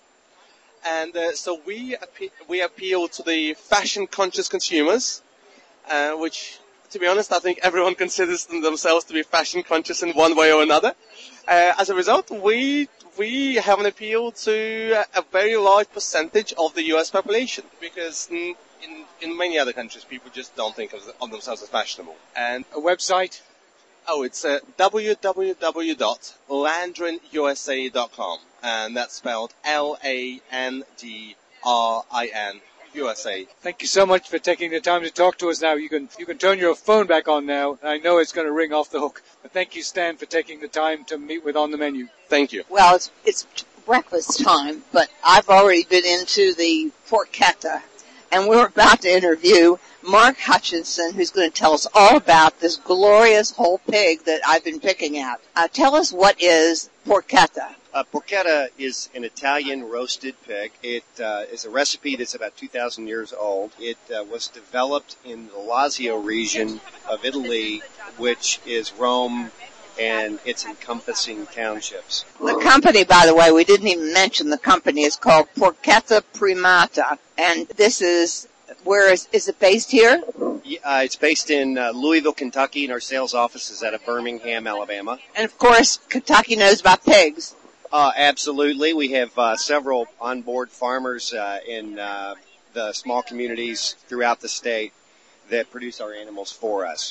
And uh, so we, appe- we appeal to the fashion-conscious consumers, uh, which to be honest, I think everyone considers them themselves to be fashion conscious in one way or another. Uh, as a result, we we have an appeal to a very large percentage of the U S population, because in in, in many other countries, people just don't think of, of themselves as fashionable. And A website? oh, it's uh, w w w dot landrin u s a dot com, and that's spelled L A N D R I N U S A. Thank you so much for taking the time to talk to us now. You can you can turn your phone back on now. I know it's going to ring off the hook. But thank you, Stan, for taking the time to meet with On the Menu. Thank you. Well, it's, it's breakfast time, but I've already been into the porchetta, and we're about to interview Mark Hutchinson, who's going to tell us all about this glorious whole pig that I've been picking out. Uh, tell us, what is porchetta? Uh, porchetta is an Italian roasted pig. It uh, is a recipe that's about two thousand years old. It uh, was developed in the Lazio region of Italy, which is Rome and its encompassing townships. The company, by the way, we didn't even mention the company, is called Porchetta Primata, and this is, where is, is it based here? Uh, it's based in uh, Louisville, Kentucky, and our sales office is out of Birmingham, Alabama. And of course, Kentucky knows about pigs. Uh, absolutely. We have uh, several onboard farmers uh, in uh, the small communities throughout the state that produce our animals for us.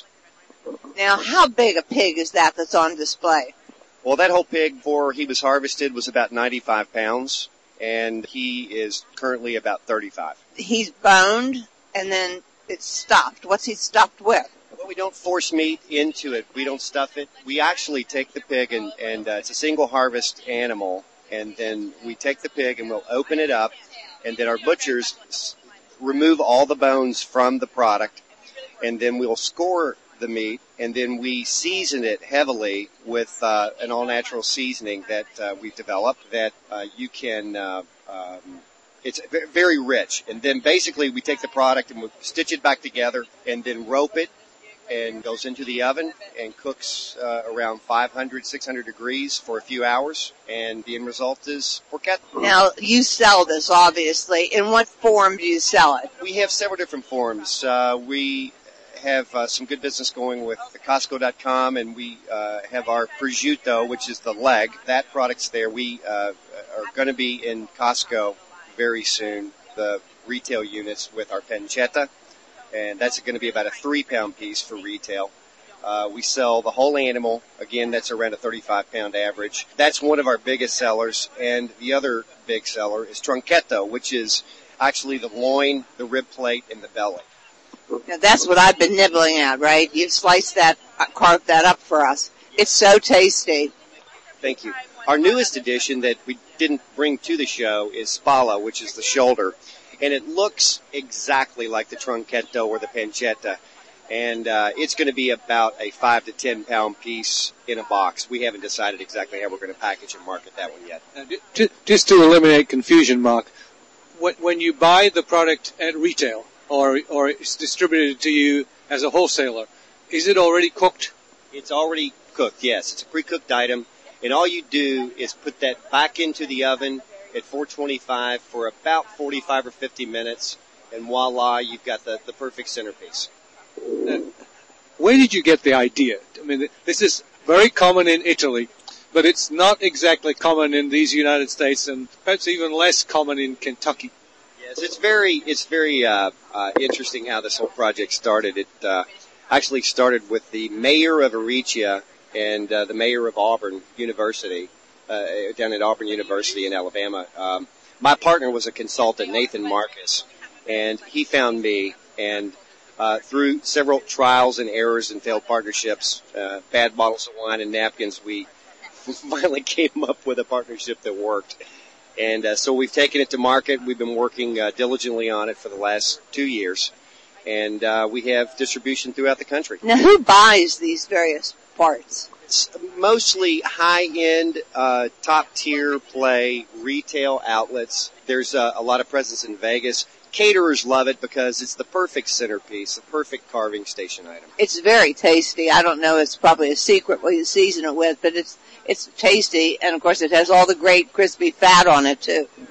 Now, how big a pig is that that's on display? Well, that whole pig, before he was harvested, was about ninety-five pounds, and he is currently about thirty-five. He's boned, and then it's stuffed. What's he stuffed with? Well, we don't force meat into it. We don't stuff it. We actually take the pig, and, and uh, it's a single harvest animal, and then we take the pig and we'll open it up, and then our butchers s- remove all the bones from the product, and then we'll score the meat, and then we season it heavily with uh, an all-natural seasoning that uh, we've developed that uh, you can... Uh, um, It's very rich. And then basically we take the product and we stitch it back together and then rope it, and goes into the oven and cooks uh, around five hundred, six hundred degrees for a few hours. And the end result is porchetta. Now, you sell this, obviously. In what form do you sell it? We have several different forms. Uh, we have uh, some good business going with Costco dot com, and we uh, have our prosciutto, which is the leg. That product's there. We uh, are going to be in Costco very soon, the retail units with our pancetta, and that's going to be about a three-pound piece for retail. Uh, we sell the whole animal. Again, that's around a thirty-five pound average. That's one of our biggest sellers, and the other big seller is trunchetto, which is actually the loin, the rib plate, and the belly. Now, that's what I've been nibbling at, right? You've sliced that, uh, carved that up for us. It's so tasty. Thank you. Our newest addition that we didn't bring to the show is spalla, which is the shoulder. And it looks exactly like the trunchetto or the pancetta. And uh, it's going to be about a five to ten pound piece in a box. We haven't decided exactly how we're going to package and market that one yet. Uh, just to eliminate confusion, Mark, when you buy the product at retail or, or it's distributed to you as a wholesaler, is it already cooked? It's already cooked, yes. It's a pre-cooked item. And all you do is put that back into the oven at four twenty-five for about forty-five or fifty minutes, and voila, you've got the, the perfect centerpiece. Uh, where did you get the idea? I mean, this is very common in Italy, but it's not exactly common in these United States, and perhaps even less common in Kentucky. Yes, it's very, it's very uh, uh, interesting how this whole project started. It uh, actually started with the mayor of Aricia and uh, the mayor of Auburn University, uh, down at Auburn University in Alabama. Um, my partner was a consultant, Nathan Marcus, and he found me, and uh, through several trials and errors and failed partnerships, uh, bad bottles of wine and napkins, we finally came up with a partnership that worked. And uh, so we've taken it to market. We've been working uh, diligently on it for the last two years, and uh, we have distribution throughout the country. Now, who buys these various parts? It's mostly high-end, uh, top-tier play retail outlets. There's uh, a lot of presence in Vegas. Caterers love it because it's the perfect centerpiece, the perfect carving station item. It's very tasty. I don't know, it's probably a secret what you season it with, but it's it's tasty, and of course it has all the great crispy fat on it too.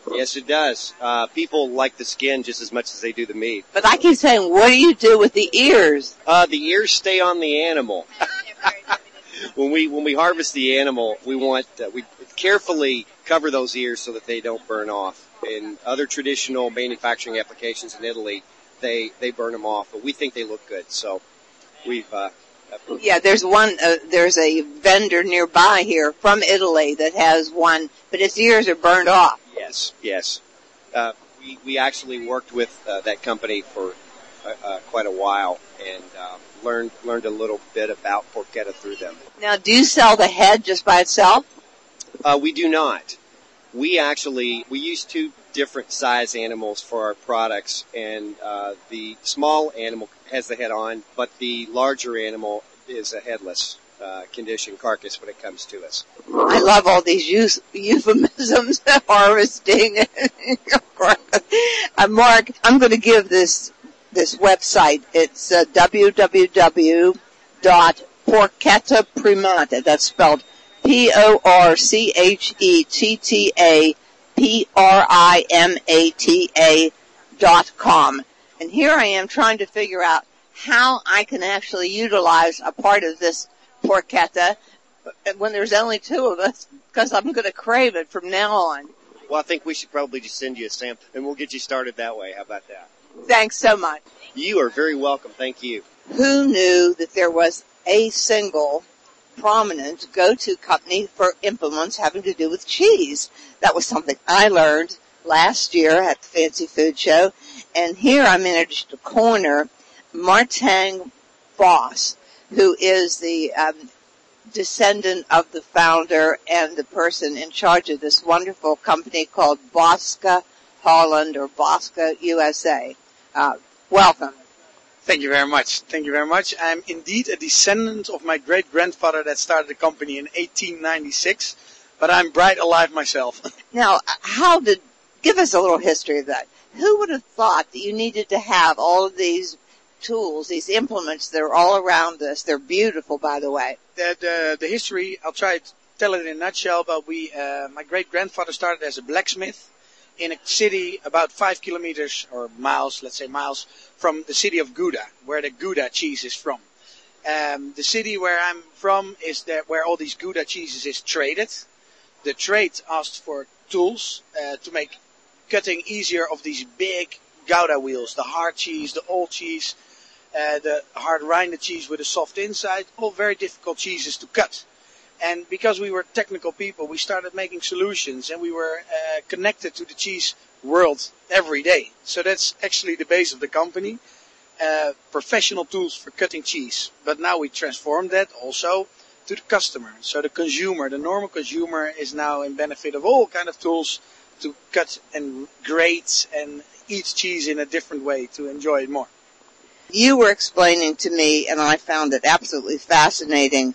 Yes, it does. Uh, people like the skin just as much as they do the meat. But I keep saying, what do you do with the ears? Uh, the ears stay on the animal. when we when we harvest the animal, we want uh, we carefully cover those ears so that they don't burn off. In other traditional manufacturing applications in Italy, they they burn them off, but we think they look good. So we've uh, yeah. There's one. Uh, there's a vendor nearby here from Italy that has one, but its ears are burned off. Yes, yes. Uh, we we actually worked with uh, that company for uh, uh, quite a while and uh, learned learned a little bit about porchetta through them. Now, do you sell the head just by itself? Uh, we do not. We actually we use two different size animals for our products, and uh, the small animal has the head on, but the larger animal is a headless uh, condition carcass when it comes to us. I love all these eus- euphemisms, harvesting. uh, Mark, I'm going to give this this website. It's uh, w w w dot porchetta primata. That's spelled P O R C H E T T A P R I M A T A dot com. And here I am trying to figure out how I can actually utilize a part of this porchetta when there's only two of us, because I'm going to crave it from now on. Well, I think we should probably just send you a sample, and we'll get you started that way. How about that? Thanks so much. You are very welcome. Thank you. Who knew that there was a single prominent go-to company for implements having to do with cheese? That was something I learned last year at the Fancy Food Show. And here I managed to corner Martin Boss, who is the um, descendant of the founder and the person in charge of this wonderful company called Bosca Holland or Bosca U S A. Uh, welcome. Thank you very much. Thank you very much. I'm indeed a descendant of my great-grandfather that started the company in eighteen ninety-six, but I'm bright alive myself. Now, how did, give us a little history of that. Who would have thought that you needed to have all of these tools, these implements that are all around us? They're beautiful, by the way. The, the, the history, I'll try to tell it in a nutshell, but we, uh, my great-grandfather started as a blacksmith in a city about five kilometers or miles, let's say miles, from the city of Gouda, where the Gouda cheese is from. Um, the city where I'm from is there, where all these Gouda cheeses is traded. The trade asked for tools uh, to make cutting easier of these big Gouda wheels, the hard cheese, the old cheese, uh, the hard rind cheese with a soft inside, all very difficult cheeses to cut. And because we were technical people, we started making solutions, and we were uh, connected to the cheese world every day. So that's actually the base of the company, uh, professional tools for cutting cheese. But now we transformed that also to the customer. So the consumer, the normal consumer, is now in benefit of all kind of tools to cut and grate and eat cheese in a different way to enjoy it more. You were explaining to me, and I found it absolutely fascinating,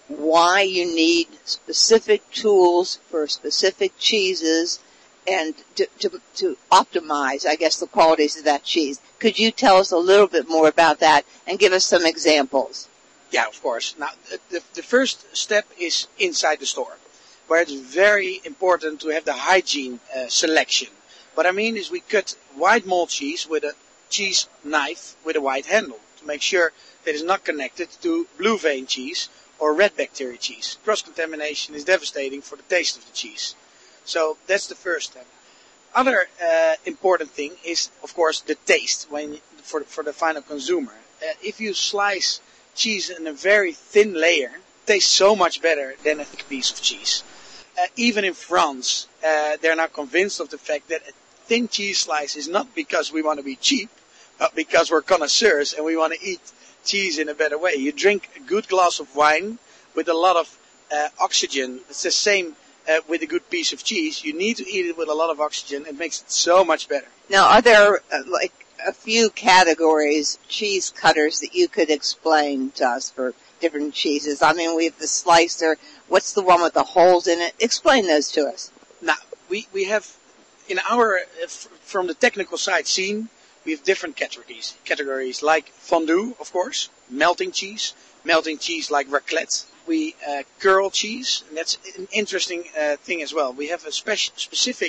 why you need specific tools for specific cheeses and to, to, to optimize, I guess, the qualities of that cheese. Could you tell us a little bit more about that and give us some examples? Yeah, of course. Now, the, the first step is inside the store, where it's very important to have the hygiene uh, selection. What I mean is we cut white mold cheese with a cheese knife with a white handle to make sure that it's not connected to blue vein cheese or red bacteria cheese. Cross-contamination is devastating for the taste of the cheese. So that's the first step. Other uh, important thing is, of course, the taste when for, for the final consumer. Uh, if you slice cheese in a very thin layer, it tastes so much better than a thick piece of cheese. Uh, even in France, uh, they're now convinced of the fact that a thin cheese slice is not because we want to be cheap, but because we're connoisseurs and we want to eat cheese in a better way. You drink a good glass of wine with a lot of uh, oxygen. It's the same uh, with a good piece of cheese. You need to eat it with a lot of oxygen. It makes it so much better. Now, are there uh, like a few categories, cheese cutters, that you could explain to us for different cheeses? I mean, we have the slicer. What's the one with the holes in it? Explain those to us. Now, we, we have in our, uh, f- from the technical side scene, we have different categories, categories like fondue, of course, melting cheese, melting cheese like raclette. We uh, curl cheese, and that's an interesting uh, thing as well. We have a spec- specific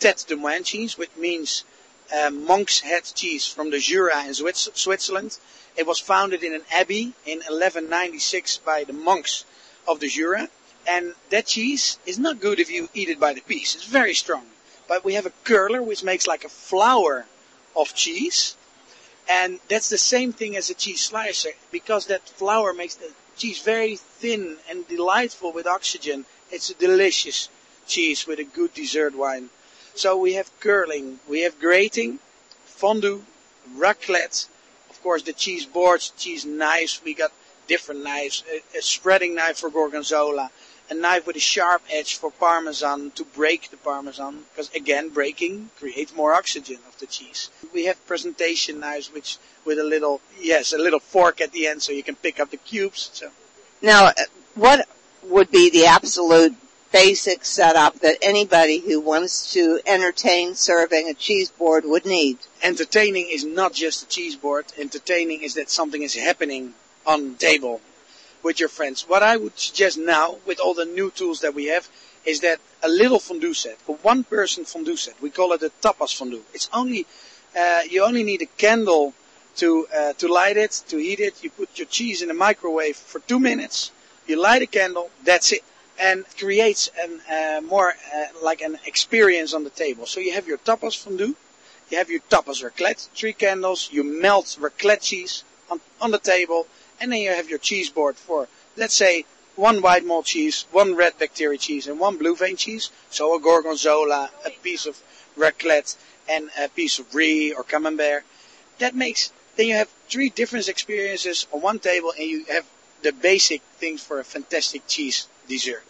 Tête de Moine cheese, which means uh, monk's head cheese from the Jura in Swiss- Switzerland. It was founded in an abbey in eleven ninety-six by the monks of the Jura. And that cheese is not good if you eat it by the piece. It's very strong. But we have a curler which makes like a flour of cheese. And that's the same thing as a cheese slicer, because that flour makes the cheese very thin and delightful with oxygen. It's a delicious cheese with a good dessert wine. So we have curling, we have grating, fondue, raclette, of course the cheese boards, cheese knives. We got different knives, a, a spreading knife for gorgonzola, a knife with a sharp edge for parmesan to break the parmesan, because again, breaking creates more oxygen of the cheese. We have presentation knives, which with a little, yes, a little fork at the end, so you can pick up the cubes. So now, what would be the absolute basic setup that anybody who wants to entertain serving a cheese board would need? Entertaining is not just a cheese board. Entertaining is that something is happening on the table with your friends. What I would suggest now, with all the new tools that we have, is that a little fondue set, a one-person fondue set. We call it a tapas fondue. It's only, uh, you only need a candle to uh, to light it, to heat it. You put your cheese in the microwave for two minutes. You light a candle. That's it. And it creates an, uh, more uh, like an experience on the table. So you have your tapas fondue, you have your tapas raclette, three candles, you melt raclette cheese on, on the table, and then you have your cheese board for, let's say, one white mold cheese, one red bacteria cheese, and one blue vein cheese. So a gorgonzola, a piece of raclette, and a piece of brie or camembert. That makes, then you have three different experiences on one table, and you have the basic things for a fantastic cheese dessert.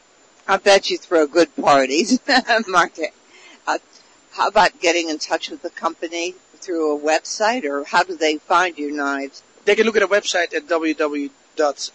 I bet you throw good parties, Mark. Uh, how about getting in touch with the company through a website, or how do they find your knives? They can look at our website at w w w dot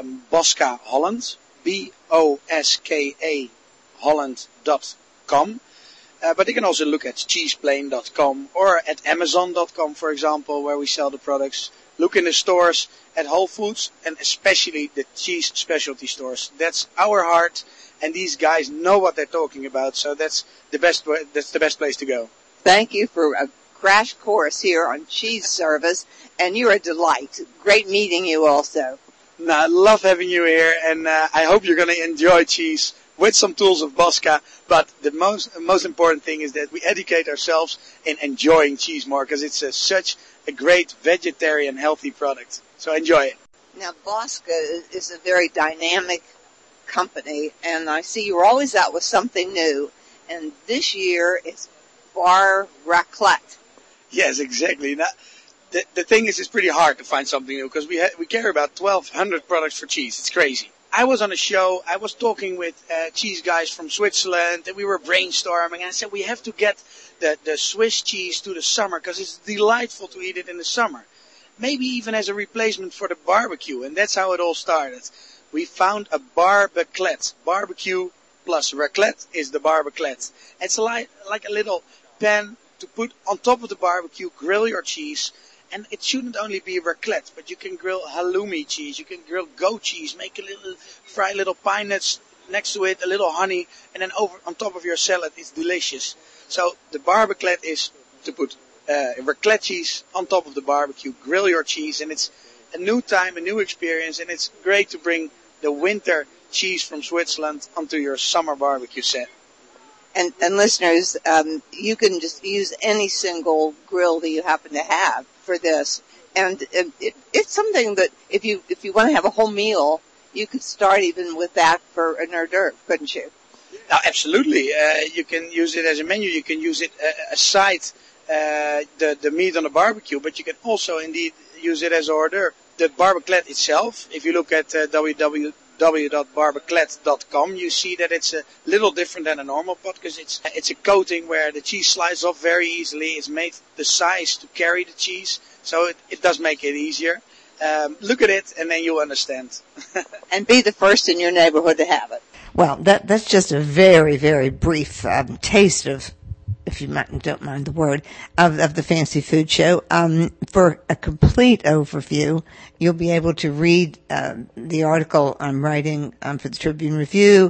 boska holland, B O S K A Holland dot com. Uh, but they can also look at cheeseplane dot com or at amazon dot com, for example, where we sell the products. Look in the stores at Whole Foods, and especially the cheese specialty stores. That's our heart, and these guys know what they're talking about, so that's the best way, that's the best place to go. Thank you for a crash course here on cheese service, and you're a delight. Great meeting you also. No, I love having you here, and uh, I hope you're going to enjoy cheese with some tools of Bosca. But the most most important thing is that we educate ourselves in enjoying cheese more, because it's a, such a great vegetarian healthy product. So enjoy it. Now, Bosca is a very dynamic company, and I see you're always out with something new. And this year it's bar raclette. Yes, exactly. Now, the the thing is, it's pretty hard to find something new, because we ha- we carry about twelve hundred products for cheese. It's crazy. I was on a show, I was talking with uh, cheese guys from Switzerland, and we were brainstorming, and I said we have to get the, the Swiss cheese to the summer, because it's delightful to eat it in the summer. Maybe even as a replacement for the barbecue, and that's how it all started. We found a barbaclette. Barbecue plus raclette is the barbaclette. It's like, like a little pan to put on top of the barbecue, grill your cheese. And it shouldn't only be raclette, but you can grill halloumi cheese, you can grill goat cheese, make a little, fry little pine nuts next to it, a little honey, and then over on top of your salad. It's delicious. So the barbaclette is to put uh, raclette cheese on top of the barbecue, grill your cheese, and it's a new time, a new experience, and it's great to bring the winter cheese from Switzerland onto your summer barbecue set. And, and listeners, um, you can just use any single grill that you happen to have for this. And it, it, it's something that if you if you want to have a whole meal, you could start even with that for an hors d'oeuvre, couldn't you? Uh, absolutely. Uh, you can use it as a menu. You can use it uh, aside uh, the, the meat on the barbecue, but you can also indeed use it as hors d'oeuvre. The barbaclette itself, if you look at uh, w w w dot barbaclette dot com, you see that it's a little different than a normal pot, because it's it's a coating where the cheese slides off very easily. It's made the size to carry the cheese, so it, it does make it easier. Um, look at it, and then you'll understand. And be the first in your neighborhood to have it. Well, that that's just a very, very brief um, taste of, if you might, don't mind the word, of, of the Fancy Food Show. Um, for a complete overview, you'll be able to read uh, the article I'm writing um, for the Tribune Review,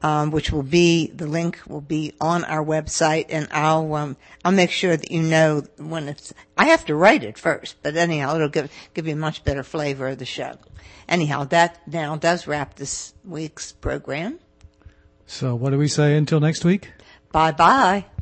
um, which will be, the link will be on our website, and I'll, um, I'll make sure that you know when it's, I have to write it first, but anyhow, it'll give, give you a much better flavor of the show. Anyhow, that now does wrap this week's program. So what do we say until next week? Bye bye.